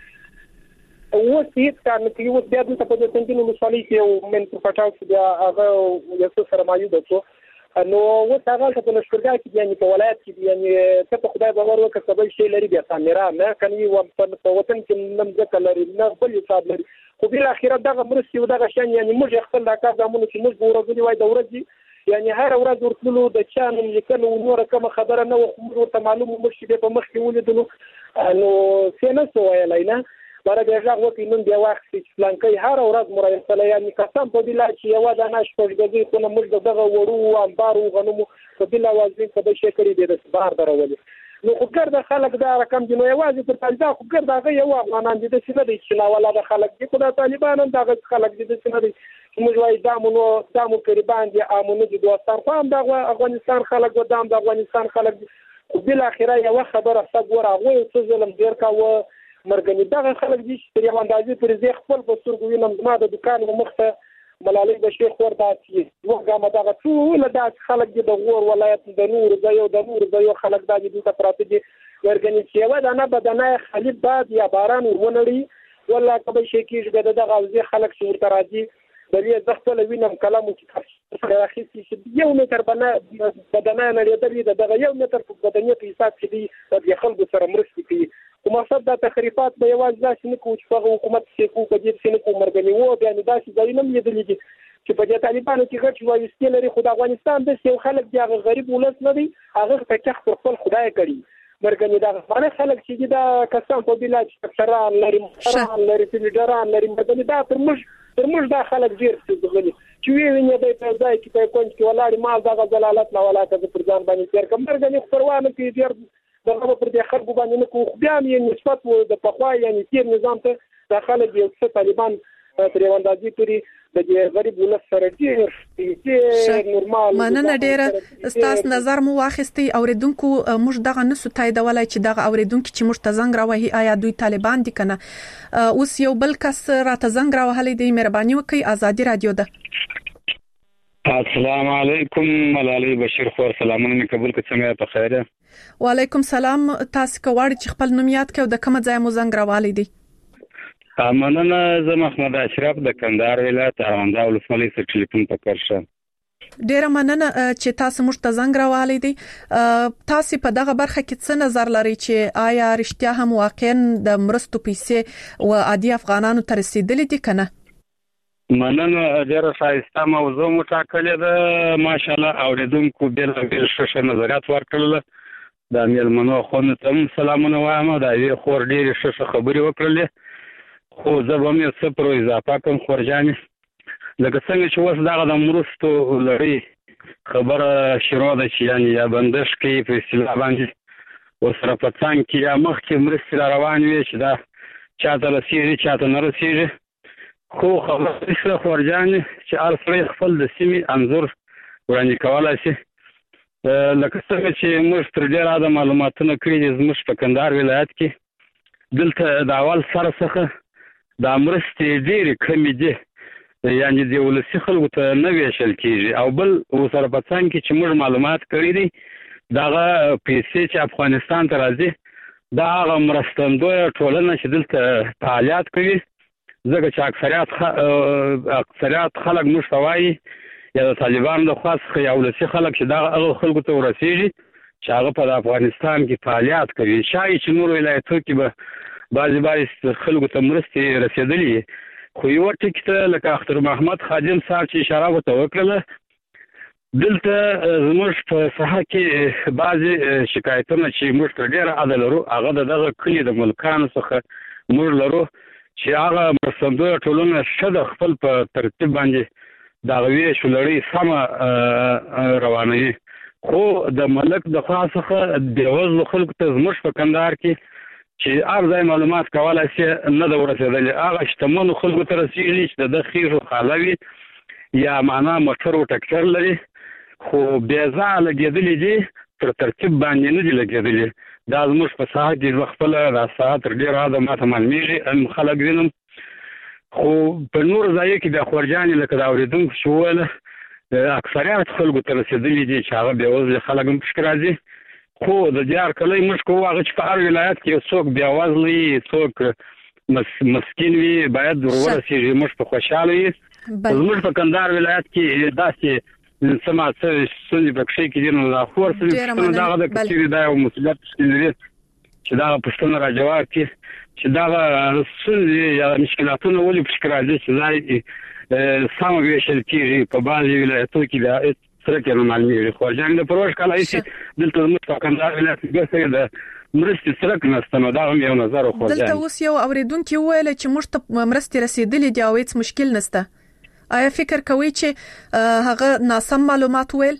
اوس هیڅ کار نه کوي اوس بیا د په دې څنګه ولسوالۍ کې یو من په پټاو کې بیا هغه یو څه سره مایو دته نو اوس هغه په لشکرګاه کې یعنی په ولایت کې یعنی ته په خدای باور وکړه سبا شي لري بیا سامرا نه کني و په وطن کې نم ځکه لري نه بل حساب لري خو بل اخیرا دغه مرستي او دغه شان یعنی موږ خپل د کار زمونږ چې موږ ورغلي وای د ورځي یعنی هر ورځ ورتلو د چانو لیکنو نور کوم خبره نه و ته معلومه موږ چې په مخ کې ولیدلو نو څنګه سوای لاینا بار بیا ځاغ وکړي نن بیا وخت چې پلانکې هر ورځ مرایسله یعنی قسم په بلا چې یو د ناش پرګځي خو موږ دغه وړو انبارو غنمو په بلا وازین په دې شکرې د سبار درولې نو خو ګرد خلک دا رقم دی نو یوازې پر طالبان خو ګرد هغه یو افغانان دي چې نه دي چې لا ولا د خلک دي خو د طالبانو دغه خلک دي چې نه دي موږ وايي دامونو دامو قربان دي امونه دي دوستان خو هم د افغانستان خلک و دام د افغانستان خلک خو بل اخره یو خبره څنګه راغوي چې ظلم ډیر کاوه مرګنی دغه خلک دي چې یو اندازې پر زی خپل په سترګو وینم ما د دکان مخته ملالۍ بشیر خور دا چې وګامه دغه ټول د خلک د غور ولایت د نور ځایو د نور ځایو خلک د دې ته پراته دي ورګنی چې و دا نه بدنه خلیب باد یا باران ونړي ولا کبه شي کېږي د دغه ځای خلک چې ورته راځي بلې زخته وینم کلام چې راخیسي چې یو متر بنا بدنه نه لري دغه یو متر په بدنه په حساب کې دی د خلکو سره مرستې کوي او مقصد د تخریبات به یوازې داسې نه کوي چې په حکومت کې کوم په دې څه نه کوم مرګنی وو بیا نه داسې ځای نه لیدل دي چې په دې طالبانو کې غټ وایستې لري خو د افغانستان د یو خلک دی هغه غریب ولس نه دی هغه په کې خپل خدای کړی مرګنی دا غوړه خلک چې دا کسان په بلا چې شران لري شران لري فیلډران لري مرګنی دا تر موږ تر موږ دا خلک ډیر څه غلي چې ویني د په ځای کې په کونج کې ولاړ ما دا زلالت نه ولا که پر ځان باندې تیر کوم مرګنی پروانه کې ډیر دغه پر دې خلکو باندې نه کوو بیا یې نسبت د پخوا یعنی تیر نظام ته داخله دی چې طالبان تر یو اندازې پورې د دې غریب ولس سره ډیر ډیر نورمال مننه ډیره ستاسو نظر مو واخیستي اوریدونکو موږ دغه نسو تاییدولای چې دغه اوریدونکو چې موږ ته زنګ راوهي آیا دوی طالبان دي کنه اوس یو بل کس راته زنګ راوهلې دی مهرباني وکړئ ازادي رادیو ده. السلام علیکم ملالۍ بشیر خور سلامونه مې قبول کړئ څنګه په خیره وعلیکم سلام تاسو کوړ چې خپل نوم یاد کړو د کوم ځای مو زنګ راوالې دی مننه زه محمد اشرف د کندهار ولایت ارونداو ولسوالۍ څخه ټلیفون پکړ شه ډیره مننه چې تاسو موږ ته زنګ راوالې دي. تاسو په دغه برخه کې څه نظر لرئ چې آیا رښتیا هم واقعا د مرستو پیسې او عادي افغانانو ته رسیدلې دي کنه؟ مننه، ډیره ښایسته موضوع مو ټاکلې ده ماشاءالله. اوریدونکو بیل ښه نظریات ورکړل. د میلمنو خوند ته هم سلامونه وایم. دا یې خور ډیره ښه خبرې وکړلې، خو زه به مې څه پر اضافه کوم خورجانې. لکه څنګه چې اوس دغه د مرستو لړۍ خبره شروع ده چې یعنې یا بندش کوي په اصطلاح باندې ورسره په څنګ کې یا مخکې مرستې را روانې وي چې دا چاته رسېږي چاته نه رسېږي. خو خبره شوه خورجانې چې هر سړی خپل د سیمې انځور وړاندې کولی شي. لکه څنګه چې موږ تر ډېره د معلوماتونه کړي دي زموږ په کندهار ولایت کې دلته د اول سر څخه دا مرستې ډېرې کمې دي، یعنی د ولسي خلکو ته نه ویشل کیږي. او بل ورسره په څنګ کې چې موږ معلومات کړي دي دغه پیسې چې افغانستان ته راځي دا هغه مرستندویه ټولنه چې دلته فعالیت کوي، ځکه چې اکثریت خ... اکثریت خلک موږ ته وایي یا د طالبانو د خوا څخه یا ولسي خلک چې دغه هغه خلکو ته ورسېږي چې هغه په افغانستان کې فعالیت کوي. شایي چې نور ولایتو کې به بعضې بعضې خلکو ته مرستې رسېدلي، خو یو ټکي ته لکه اختر محمد خادم صاحب چې اشاره ورته وکړله، دلته زموږ په ساحه کې بعضې شکایتونه چې موږ ته ډېره عده لرو هغه د دغه کلي د ملکانو څخه موږ لرو چې هغه مرستندویه ټولنه ښه د خپل په ترتیب باندې د هغه ویشو لړۍ سمه روانوي. خو د ملک د خوا څخه بېوزلو خلکو ته زموږ په کندهار کې چې هر ځای معلومات کولی شي نه ده ورسېدلې. هغه شتمنو خلکو ته رسېږي چې د ده خیښ و خاله وي یا معنا موټر و ټکټر لري، خو بېځایه لګېدلي دي، تر ترتیب باندې نه دي لګېدلي. دا زموږ په ساحه کې خپله دا ساعت تر ډېره حده ماته معلومېږي، هم خلک وینم. خو په نورو ځایو کې بیا خورجانې لکه د اورېدونکو چې وویله اکثریت خلکو ته رسېدلي دي چې هغه بېوزلي خلک هم پکې راځي. خو د دیار کلی موږ کوو هغه چې په هر ولایت کې یو څوک بېوزله وي، څوک مسکین وي، باید ورورسېږي، موږ په خوشحاله وي. زموږ په کندهار ولایت کې داسې څه ما څه ستونزې پکښې کې دي نو دا خو ورسره دغه د که چېرې دا یو مسؤلیت پکښې لري چې دغه پوښتنه را جواب کړي چې دغه ستونزې یا مشکلاتونه ولې پکښې راځي چې ځای سمه ویشل کېږي. په بعضې ولایتو کې بیا سرک یې نه معلومېږي. خورجانې د پروژ کاله هېڅې دلته زموږ په کندهار ولایت کې ګرځي د مرستې سرک نشته، نو دا هم یو نظر و. خورجانې دلته اوس یو اورېدونکي وویله چې موږ ته مرستې رسېدلې دي او هېڅ مشکل نشته. آیا فکر کوئ چې هغه ناسم معلومات ویل؟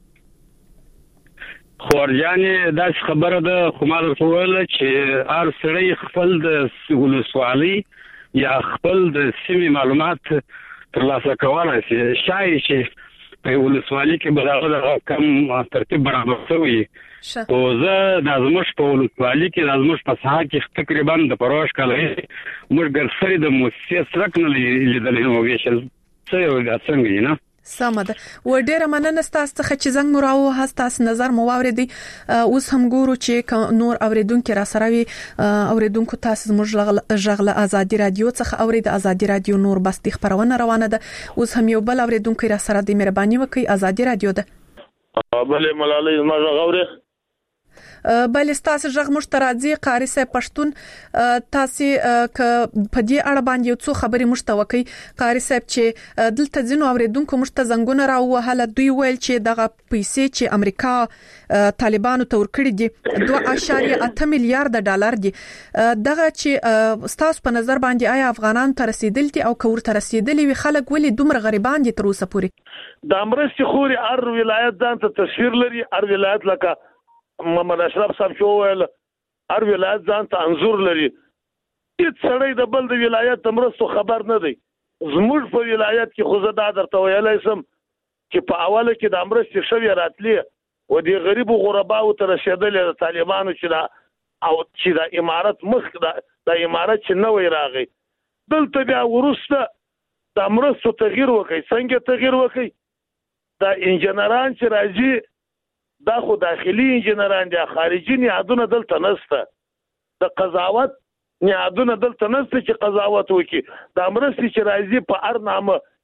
خورجانې داسې خبره ده، خو ما درته وویله چې هر سړی خپل د ولسوالۍ یا خپل د سیمې معلومات ترلاسه کولی شي. شایي چې په ولسوالۍ کې به دغه دغه کم ترتیب برابر شوی، خو زه دا زموږ په ولسوالۍ کې دا زموږ په ساحه کې تقریبا د پروژ کاله موږ ګرسري د موسسې سرک نه لیدلی نو ویشل څه یو دا څنګه دي نه. سمه ده. و ډیره مننه ستاسو څخه چې زنګ مو راووهه، ستاسو نظر مو واورېدی. اوس هم ګورو چې نور اوریدونکو را سره وي. اوریدونکو تاسو زموږ غږ له ازادي رادیو څخه اورید. ازادي رادیو نور بستي خبرونه روانه ده. اوس هم یو بل اوریدونکو را سره د مهرباني وکي. ازادي رادیو ده. بلې ملالۍ زما غږ اوري؟ بلې ستاسو غږ موږ ته راځي. قاری صاحب پښتون تاسو ک په دې اړه باندې یو څه خبرې موږ ته وکي. قاری صاحب چې دلته ځینو اوریدونکو موږ ته زنګونه راووهله، دوی ویل چې دغه پیسې چې امریکا طالبانو ته ورکړي دي دوه اعشاریه اته میلیارډ ډالر دي. دغه چې ستاسو په نظر باندې آیا افغانان ته رسیدل دي او کور ته رسیدلي وي خلک ولې دومره غریبان دي تر اوسه پورې؟ د مرستې خوري هر ولایت ځان ته تصویر لري. هر ولایت لکه محمد اشرف صاحب چې وویل هر ولایت ځان ته انځور لري. هېڅ سړی د بل د ولایت د مرستو خبر نه دی. زموږ په ولایت کې خو زه دا درته ویلی سم چې په اوله کې د مرستې شوې راتلې و دې غریبو غرباو ته رسېدلې د طالبانو چې دا او چې د امارت مخ د امارت چې نوی راغی. دلته بیا وروسته د مرستو تغییر وکړي. څنګه تغییر وکړي؟ دا انجنیران چې راځي دا خو داخلي انجنیران دي، خارجي نیادونه دلته نشته. د قضاوت نیادونه دلته نشته چې قضاوت وکړي. دا مرستې چې راځي په هر نامه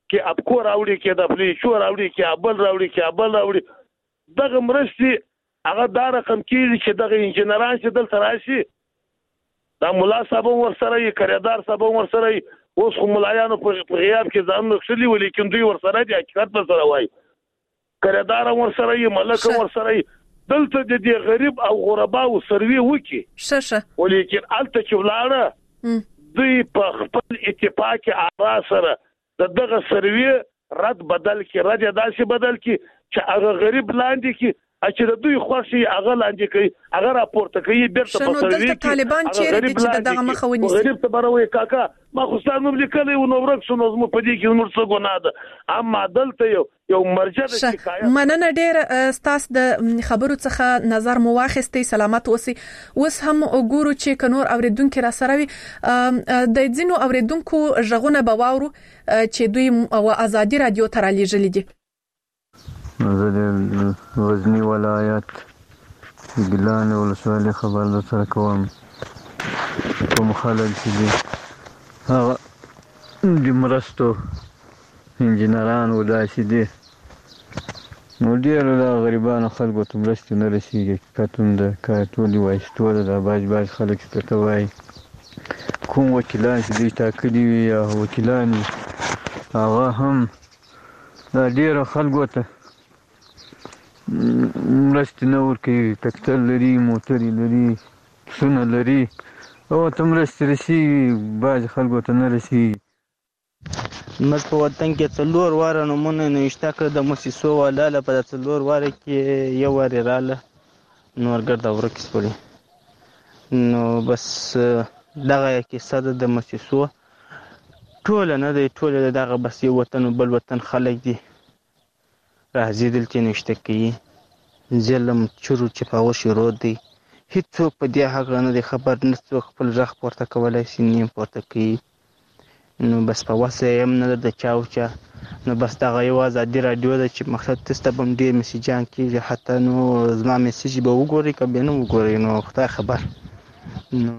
کې ابکو راوړي کې د پلیشو راوړي کې ابل راوړي کې ابل راوړي دغه مرستې هغه دا رقم کېږي چې دغه انجنیران چې دلته راشي دا ملا صاحب ورسره یې کریدار صاحب ورسره یې اوس خو ملایانو په غیاب کې ځان نښلي و لیکن دوی ورسره دي حقیقت به سره وایي کریدار ورسره یې ملک ورسره یې دلته د دې غریب او غرباو سروي وکي شه شه ولیکن الته چې ولاړه دوی په خپل اتفاق آرا سره دغه سروي رد بدل کی رد داسې بدل کی چې هغه غریب لاندې کی چې د دوی خوشي هغه لاندې کوي هغه راپورته کوي بیرته په سروي کې طالبان چیرې چې دغه مخه ونیسي غریب ته بروي کاکا ما خو ستاسو لیکلې و نو ورک شو نو زمو په دې کې نور څه ګناه ده اما دلته یو یو مرجع د شکایت مننه ډېر ستاسو د خبرو څخه نظر مو واخیستي سلامت اوسئ اوس هم وګورو چې کنور اوریدونکو را سره وي د ځینو اوریدونکو ژغونه بواورو چې دوی او ازادي رادیو تر لیږلې دي زه د غزنی ولایت ګیلان ولسوالۍ خبر در سره کوم کوم خلک چې دي هغه د مرستو انجینران و داسې دي نو ډېرو د غریبانو خلکو ته مرستې نه رسېږي حقیقت هم د کارټولي وایستو ده دا باج باج خلک چې درته وایي کوم وکیلان چې دوی ټاکلي وي یا وکیلان وي هغه هم دا ډېرو خلکو ته مرستې نه ورکوي ټکټر لري موټرې لري پسونه لري او ته مرستې رسېږي بعضې خلکو ته نه رسېږي موږ په وطن کې څلور واره نومونه نوشته کړه د موسسو والاله په څلور واره کې یو وارې راله نور ګرده ورک شولې نو بس دغه کیسه ده د موسسو ټوله نه دی ټوله دغه بس یو وطن او بل وطن خلک دي راځي دلته نشته کوي ظلم چورو چې په هغو شروع دی هیڅوک په دې هغه نه دی خبر نه څوک خپل غږ پورته کولی شي نیم پورته کوي نو بس په وسه یې هم نه ده د چا او چا نو بس دغه یو ازادي راډیو ده چې مقصد تاسو ته به هم ډېر میسیجان کېږي حتی نو زما میسیج به وګورئ که بیا نه وګورئ نو خدای خبر نو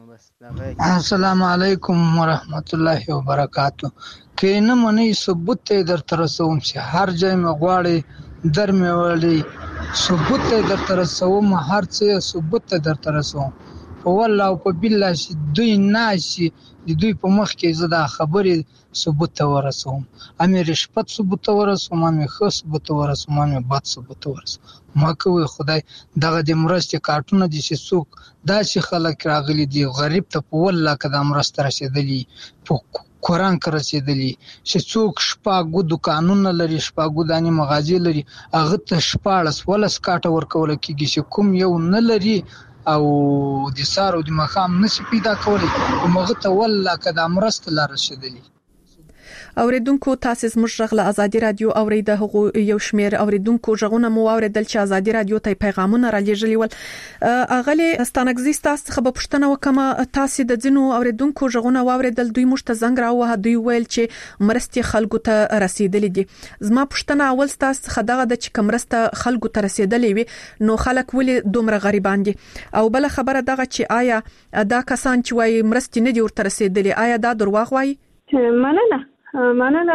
السلام علیکم ورحمت الله وبرکاتو که نه منئ ثبوت ته درته رسوم چې هر ځای مې غواړئ در مې وړئ ثبوت ته درته رسوم هر څه ثبوت ته درته رسوم په والله او په بالله چې دوی ناشي د دوی په مخ کې زه دا خبرې ثبوت ته ورسوم امې رشوت ثبوت ته ورسوم امې ښه ثبوت ته ورسوم امې بد ثبوت ته ورسوم ما کوي خدای دغه د مرستې کارټونه دي چې څوک داسې خلک راغلي دي غریب ته په والله که دا مرسته رسېدلي په قرآن کې رسېدلي چې څوک شپاږو دوکانونه لري شپاږو دانې مغازې لري هغه ته شپاړس ولس کاټه ورکولی کېږي چې کوم یو نه لري او د سهار او د ماښام نشي پیدا کولی کوم هغه ته والله که دا مرسته لا رسېدلي اوریدونکو تاسو زموږ غږ له ازادي رادیو اوریده هغه یو شمیر اوریدونکو ژغونه مو اوریدل چې ازادي رادیو ته پیغامونه را لېږلي ول اغلی ستانګزي تاسو خبر پښتنه وکمه تاسو د ځینو اوریدونکو ژغونه واوریدل دوی مشت زنګ راوه دوی ویل چې مرستې خلکو ته رسیدلې دي زما پښتنه اول تاسو خدغه د چې کمرسته خلکو ته رسیدلې وي نو خلک ولې دومره غریبان دي او بل خبره دغه چې آیا دا کسان چې وایي مرستې نه دي ورته رسیدلې آیا دا دروغ وایي مننه مننه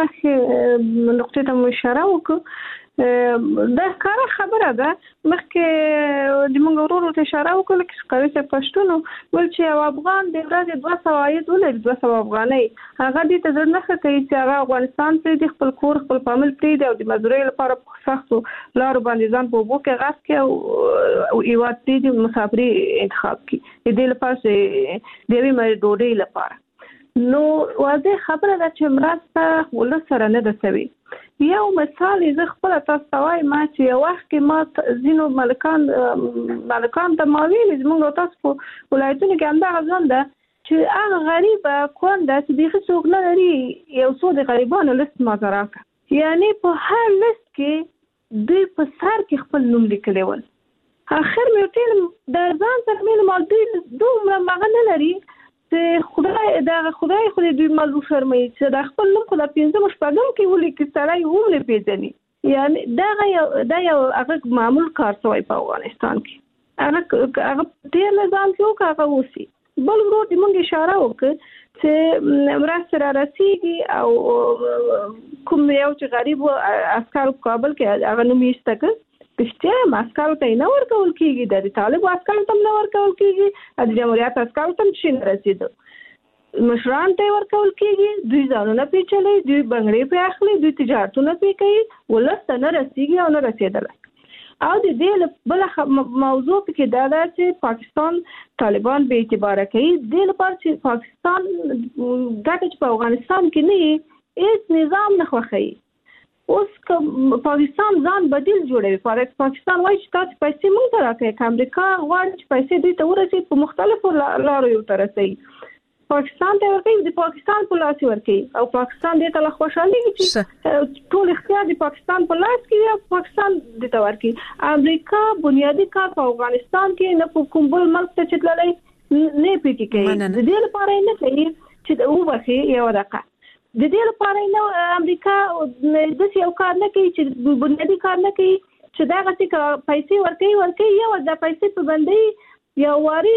چې نقطه ته اشاره وکړو دا کار خبره ده مخکې د موږ ورور ته اشاره وکړو چې قوي څه پښتون ول چې افغان د ورځې دوه سوه عاید ولري دوه سوه افغانۍ هغه دې ته ځل نه کوي چې هغه افغانستان ته د خپل کور خپل فامیل پرې دی او د مزدورۍ لپاره په سختو لارو باندې ځان په وبو کې غاس کې او ایوات دې د مسافري انتخاب کړي دې لپاره د دې مې ډوډۍ لپاره نو واضح خبره ده چې مرسته ولس سره نه ده سوي یو مثال زه خپل تاسو ته وایم ما چې یو وخت کې ما ځینو ملکان ملکان ته ما ویل زموږ تاسو په ولایتونو کې همدغه ځان ده چې هغه غریب کونډه چې بیخي څوک نه لري یو څو د غریبانو لیست ما راکړه یعنی په هر لیست کې دوی په سر کې خپل نوم لیکلی ول اخر مې ورته د ځان سره مې مال دوی دومره مغه نه لري خدای دا خدای خو دې مالو فرمایي چې دا خپل نوم خو د پنځم شپږم کې ولي کې سړی هم نه پیژني یعنی دا یو دا یو هغه معمول کار شوی په افغانستان کې هغه هغه ډېر نظام کې هغه اوسي بل ورو د موږ اشاره وکړه چې مرسته را رسیږي او کوم یو چې غریب عسكر کابل کې هغه نوم یې ستکه پښتیا ماسکاو ته نه ورکول کیږي د طالب عسكر ته نه ورکول کیږي د جمهوریت عسكر ته شي رسیدو مشران ته ورکول کیږي دوی ځانونه پیچلې دوی بنگړې په اخلي دوی تجارتونه پی کوي ولست نه رسیږي او نه رسیدل او د دې بل موضوع کې دا ده چې پاکستان طالبان به اعتبار کوي د لپاره چې پاکستان دغه په افغانستان کې نه هیڅ نظام نه خوخي اوس پاکستان ځان بدیل جوړوي پاکستان وایي چې تاسو پیسې موږ ته راکړئ امریکا غواړي چې پیسې دوی ته ورسي په مختلفو لارو یو ترسي پاکستان ته ورکړي د پاکستان په لاس ورکړي او پاکستان دې ته لا خوشالي چې ټول اختیار د پاکستان په لاس کې یا پاکستان دې ته ورکړي امریکا بنیادی کار په افغانستان کې نه په کوم بل ملک ته چتللې نه پېږي کوي د دې لپاره نه کوي چې او وخی یو دقه د دې لپاره نه امریکا د یو کار نه کوي چې بنیادی کار نه کوي چې دا غسی پیسې ورکړي ورکړي یو د پیسې په باندې یو واري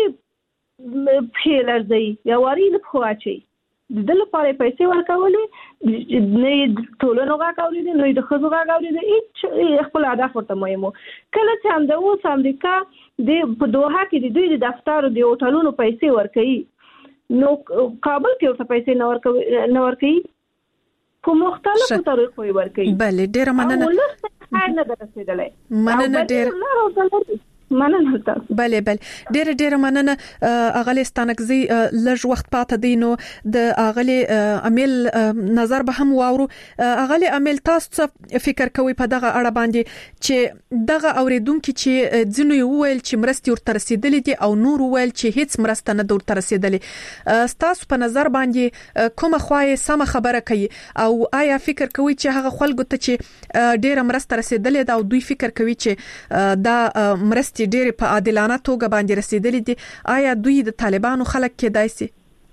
فعل دی یو واري له خواچي د لپاره پیسې ورکولې نه ټولنه غاکولې نه د خزو غاکولې هیڅ خپل هدف ورته مهمو کله چې هم د اوس امریکا د په دوحه کې د دوی د دفتر او د هوټلونو پیسې ورکړي نو کابل کې اوسه پیسې نه ورکوي نه ورکوي په مختلفو طریقو ورکوي بله ډیره مننه خیر نه درسېدلې مننه ډیره مننه تاسو بله بله ډیره ډیره مننه اغلی ستانکزي لږ وخت پاتې دی نو د اغلی امیل نظر به هم واورو اغلی امیل تاسو فکر کوي په دغه اړه باندې چې دغه اوریدونکو چې ځینو ویل چې مرستي ورته رسیدلې دي او نور ویل چې هیڅ مرسته نه ورته رسیدلې تاسو په نظر باندې کومه خوای سم خبره کوي او آیا فکر کوي چې هغه خلکو ته چې ډیره مرسته رسیدلې ده او دوی فکر کوي چې دا مرسته چې ډېر په عادلانه توګه باندې رسیدلې دي آیا دوی د طالبانو خلک کېدای شي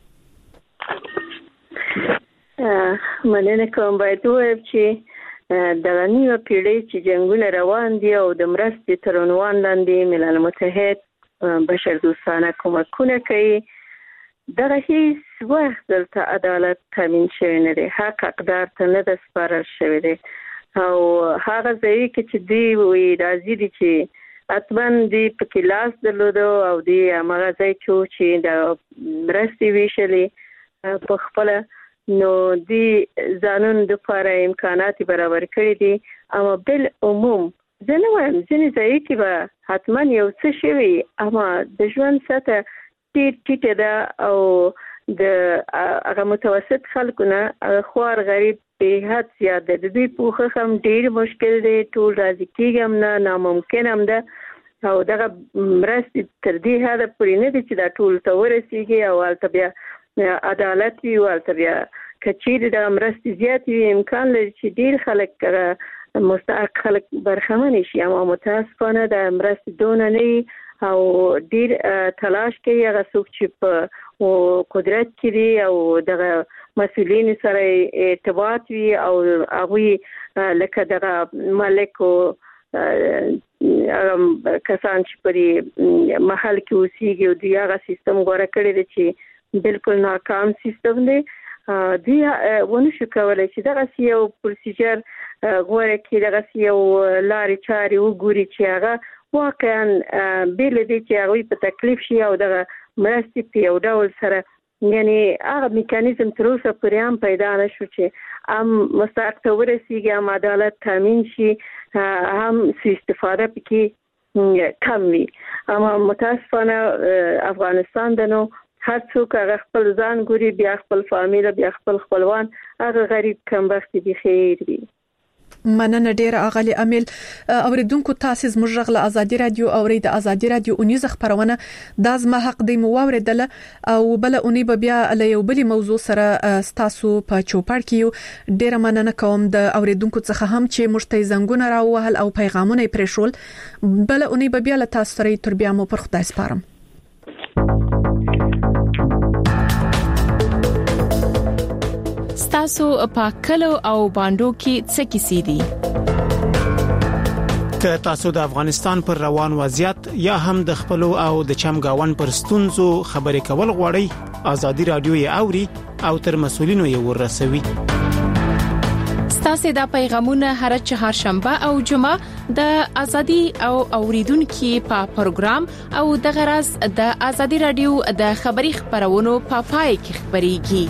مننه کوم باید ووایم چې د نیمه پیړۍ چې جنګونه روان دي او د مرستې تر عنوان لاندې ملل متحد بشردوستانه کومکونه کوي دغه هیڅ وخت دلته عدالت تامین شوی نه دی حق حقدار ته نه ده سپارل شوی دی او هغه ځای کې چې دوی وایي راځي دي چې اتمن دی په کلاس درلودو او دی هغه ځای چې د مرستې ویشلې په خپل نو دی ځانون د لپاره امکانات برابر کړی دي اما بل عموم ځنه وایم ځنه ځای کې به حتمن یو څه شوی اما د ژوند سطح ټیټ ټیټ ده او د هغه متوسط خلکو نه خوار غریب په حد زیات ده د دوی پوخه هم ډیر مشکل دی ټول راځي کېږم نه ناممکن هم ده او دغه مرستې تر دې حده پورې نه دي چې دا ټول ته ورسیږي او هلته بیا عدالت وي او هلته بیا که چیرې د مرستې زیات وي امکان لري چې ډیر خلک مستحق خلک برخمن شي اما متاسفانه د مرستې دونه نه او ډیر تلاش کوي هغه څوک چې په قدرت کې دي او دغه مسؤلین سره ارتباط وي او هغه لکه دغه مالک او کسان چې پرې محل کې اوسېږي او دوی هغه سیستم غوره کړی دی چې بالکل ناکام سیستم دی دوی ونه شو کولی چې دغه یو پروسیجر غوره کړي دغه یو لارې چارې وګوري چې هغه واقعا بل دي چې هغه په تکلیف شي او دغه مرستې په یو ډول سره یعنی هغه میکانیزم تر اوسه پورې هم پیدا نه شو چې هم مستحق ته ورسیږي هم عدالت تامین شي هم استفاده پکې کم وي اما متاسفانه افغانستان د نو هر څوک هغه خپل ځان ګوري بیا خپل فامیل بیا خپل خپلوان هغه غریب کمبخت دي خیر وي مننه ډیره اغلی امیل اوریدونکو تاسو زموږ غږ له ازادي رادیو اوري د ازادي رادیو اونیز خبرونه د زما حق دی مو اوریدل او بل اونی به بیا له یو بلی موضوع سره تاسو په چوپړ کې ډیره مننه کوم د اوریدونکو څخه هم چې مشته زنګونه راوهل او پیغامونه پرېښول بل اونی به بیا له تاسو سره تر بیا مو پر خدای سپارم تاسو په کلو او باندو کې څه کیسې دي که تاسو د افغانستان پر روان وضعیت یا هم د خپل او د چمګاون پر ستونزو خبرې کول غواړئ، ازادي رادیو یې اوري او تر مسولینو یې ورسوي. ستاسو د پیغامونه هر چهارشنبه او جمعه د ازادي او اوریدونکو په پروګرام او د غرض د ازادي رادیو د خبري خبرونو په پای کې خبريږي.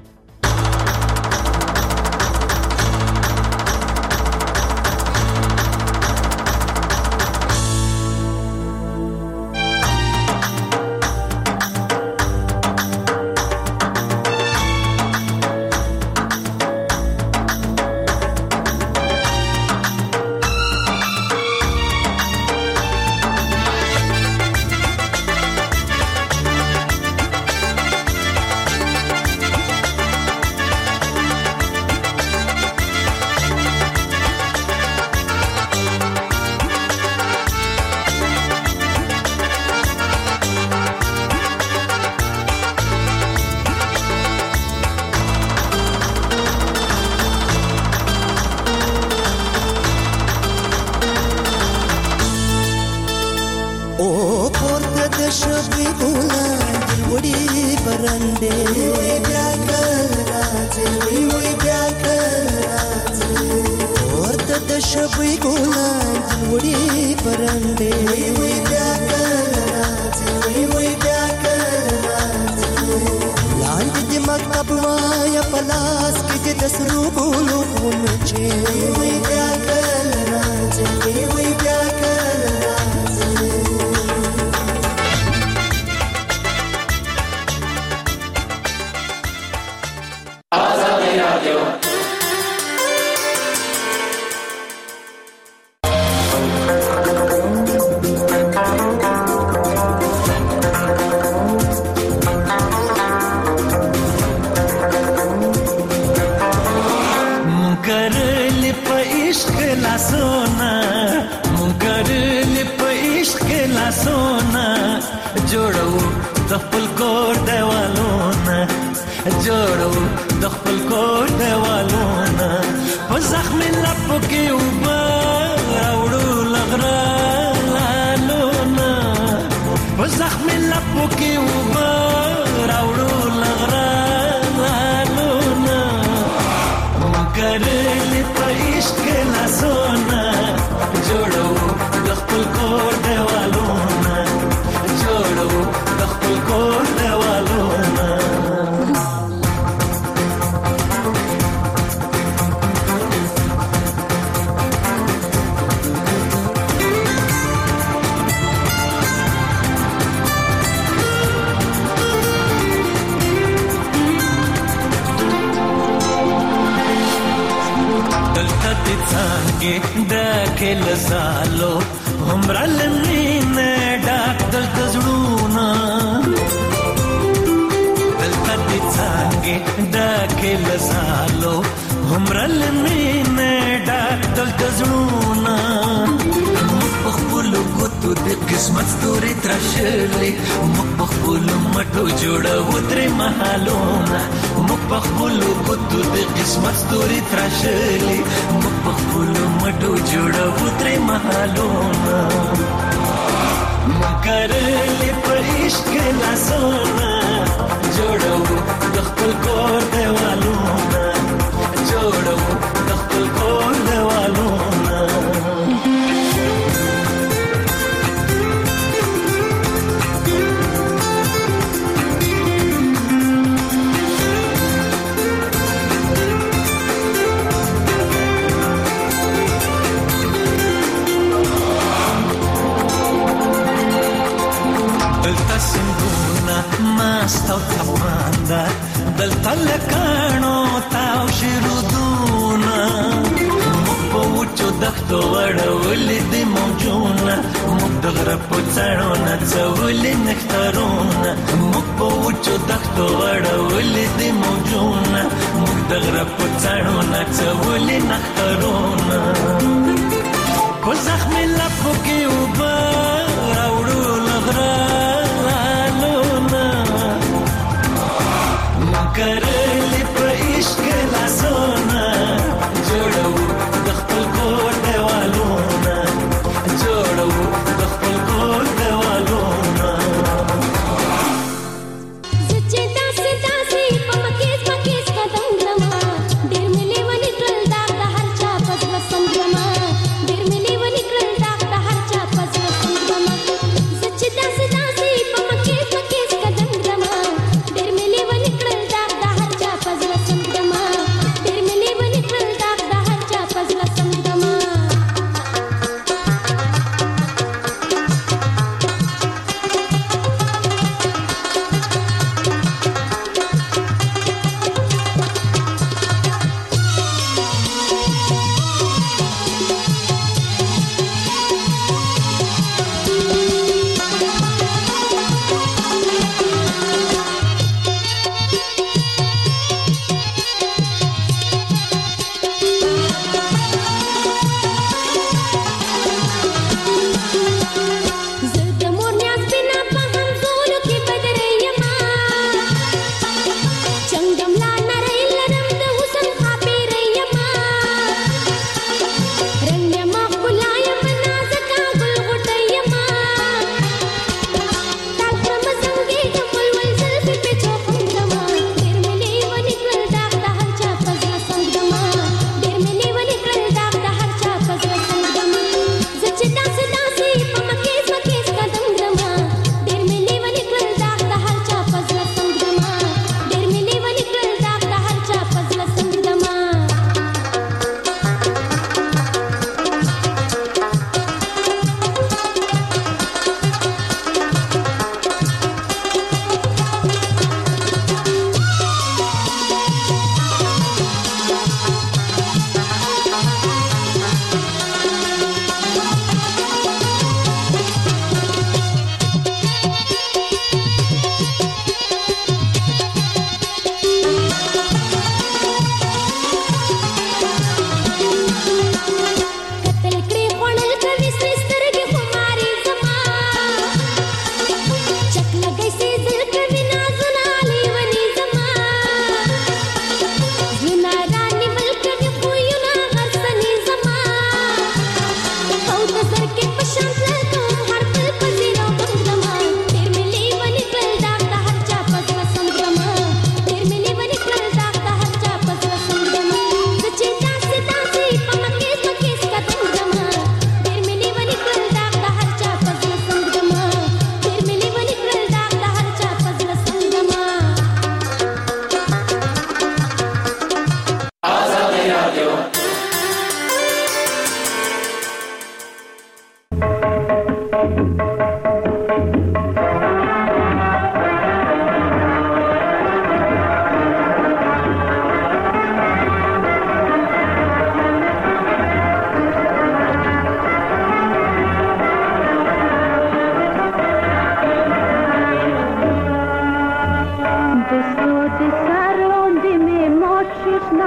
کرلی په عشق لاسونه جوړو د خپل کور دیوالونه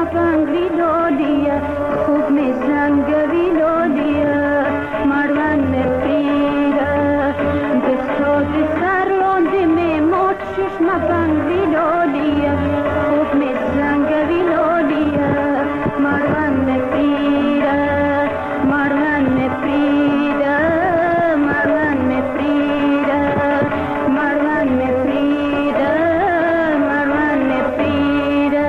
بنگری لولیا خوب می زنگوی لولیا مروان می پریرا دستو دستر لونده می موت ششم بنگری لولیا خوب می زنگوی لولیا مروان می پریرا مروان می پریرا مروان می پریرا مروان می پریرا مروان می پریرا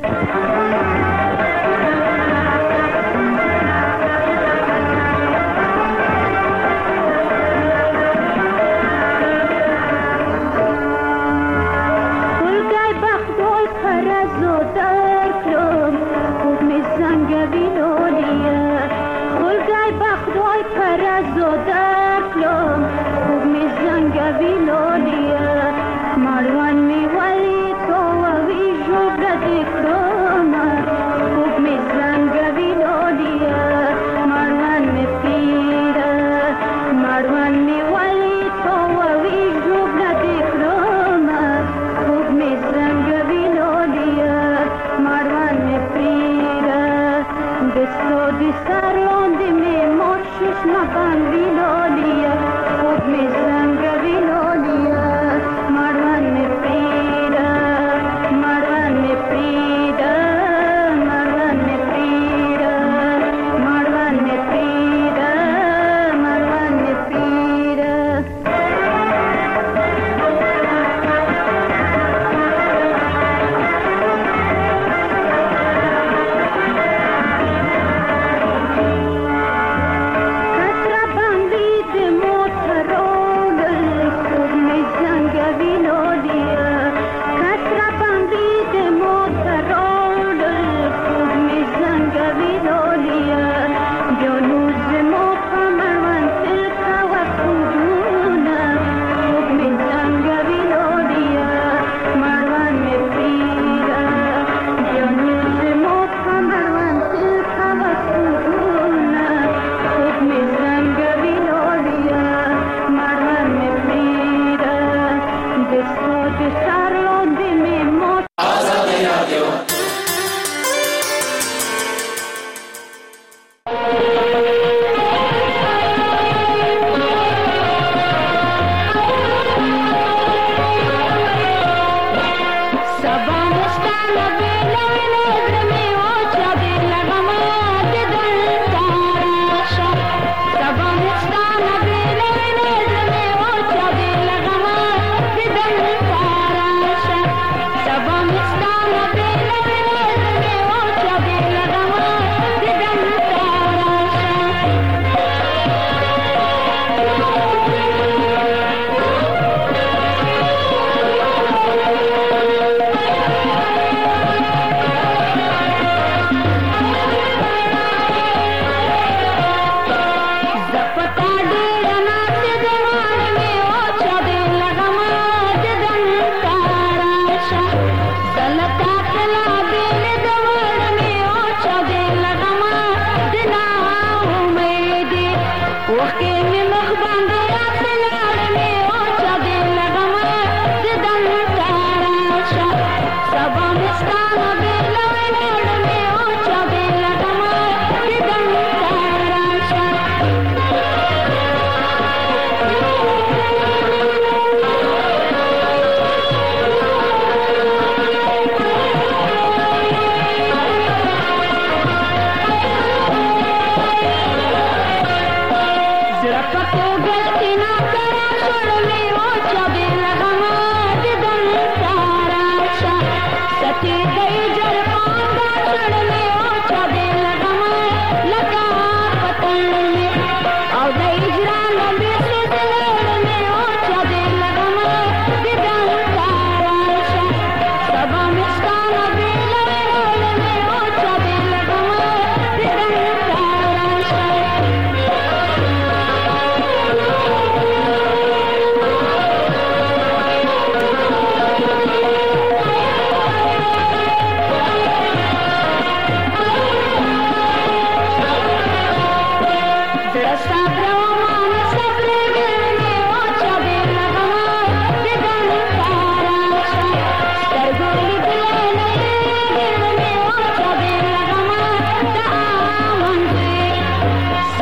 گلگای بخدوی پرزو در کلوم خوب می زنگوی لولیا گلگای بخدوی پرزو در کلوم خوب می زنگوی لولیا مروان می ولی تو وی جبرد کلوم خوب می زنگوی لولیا مروان می پیرا مروان می ولی تو وی جبرد کلوم خوب می زنگوی لولیا مروان می پیرا دستو دستر لونده می موت ششم بنگری لولیا خوب می زنگوی لولیا مروان می پیرا مروان می پیرا مروان می پیرا مروان می پیرا مروان می پیرا کسرا بنگ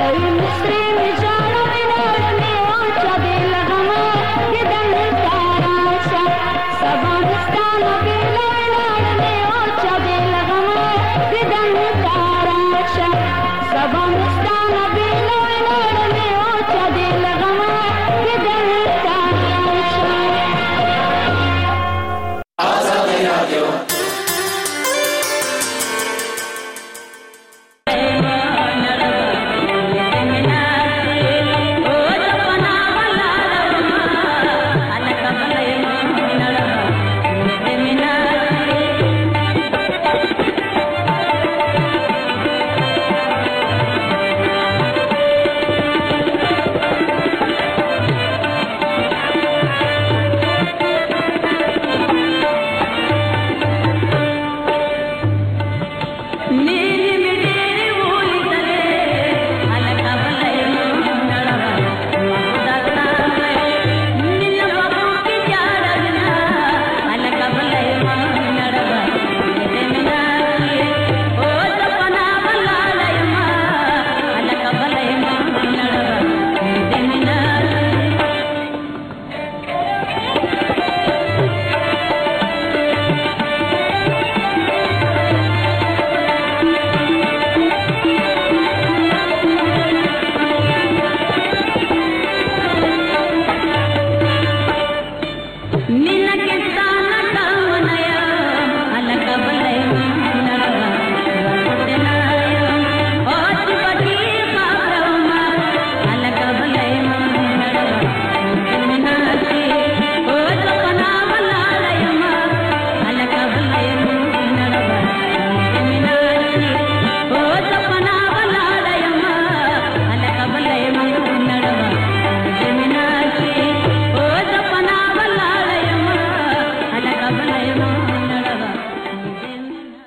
مصري مې ژړا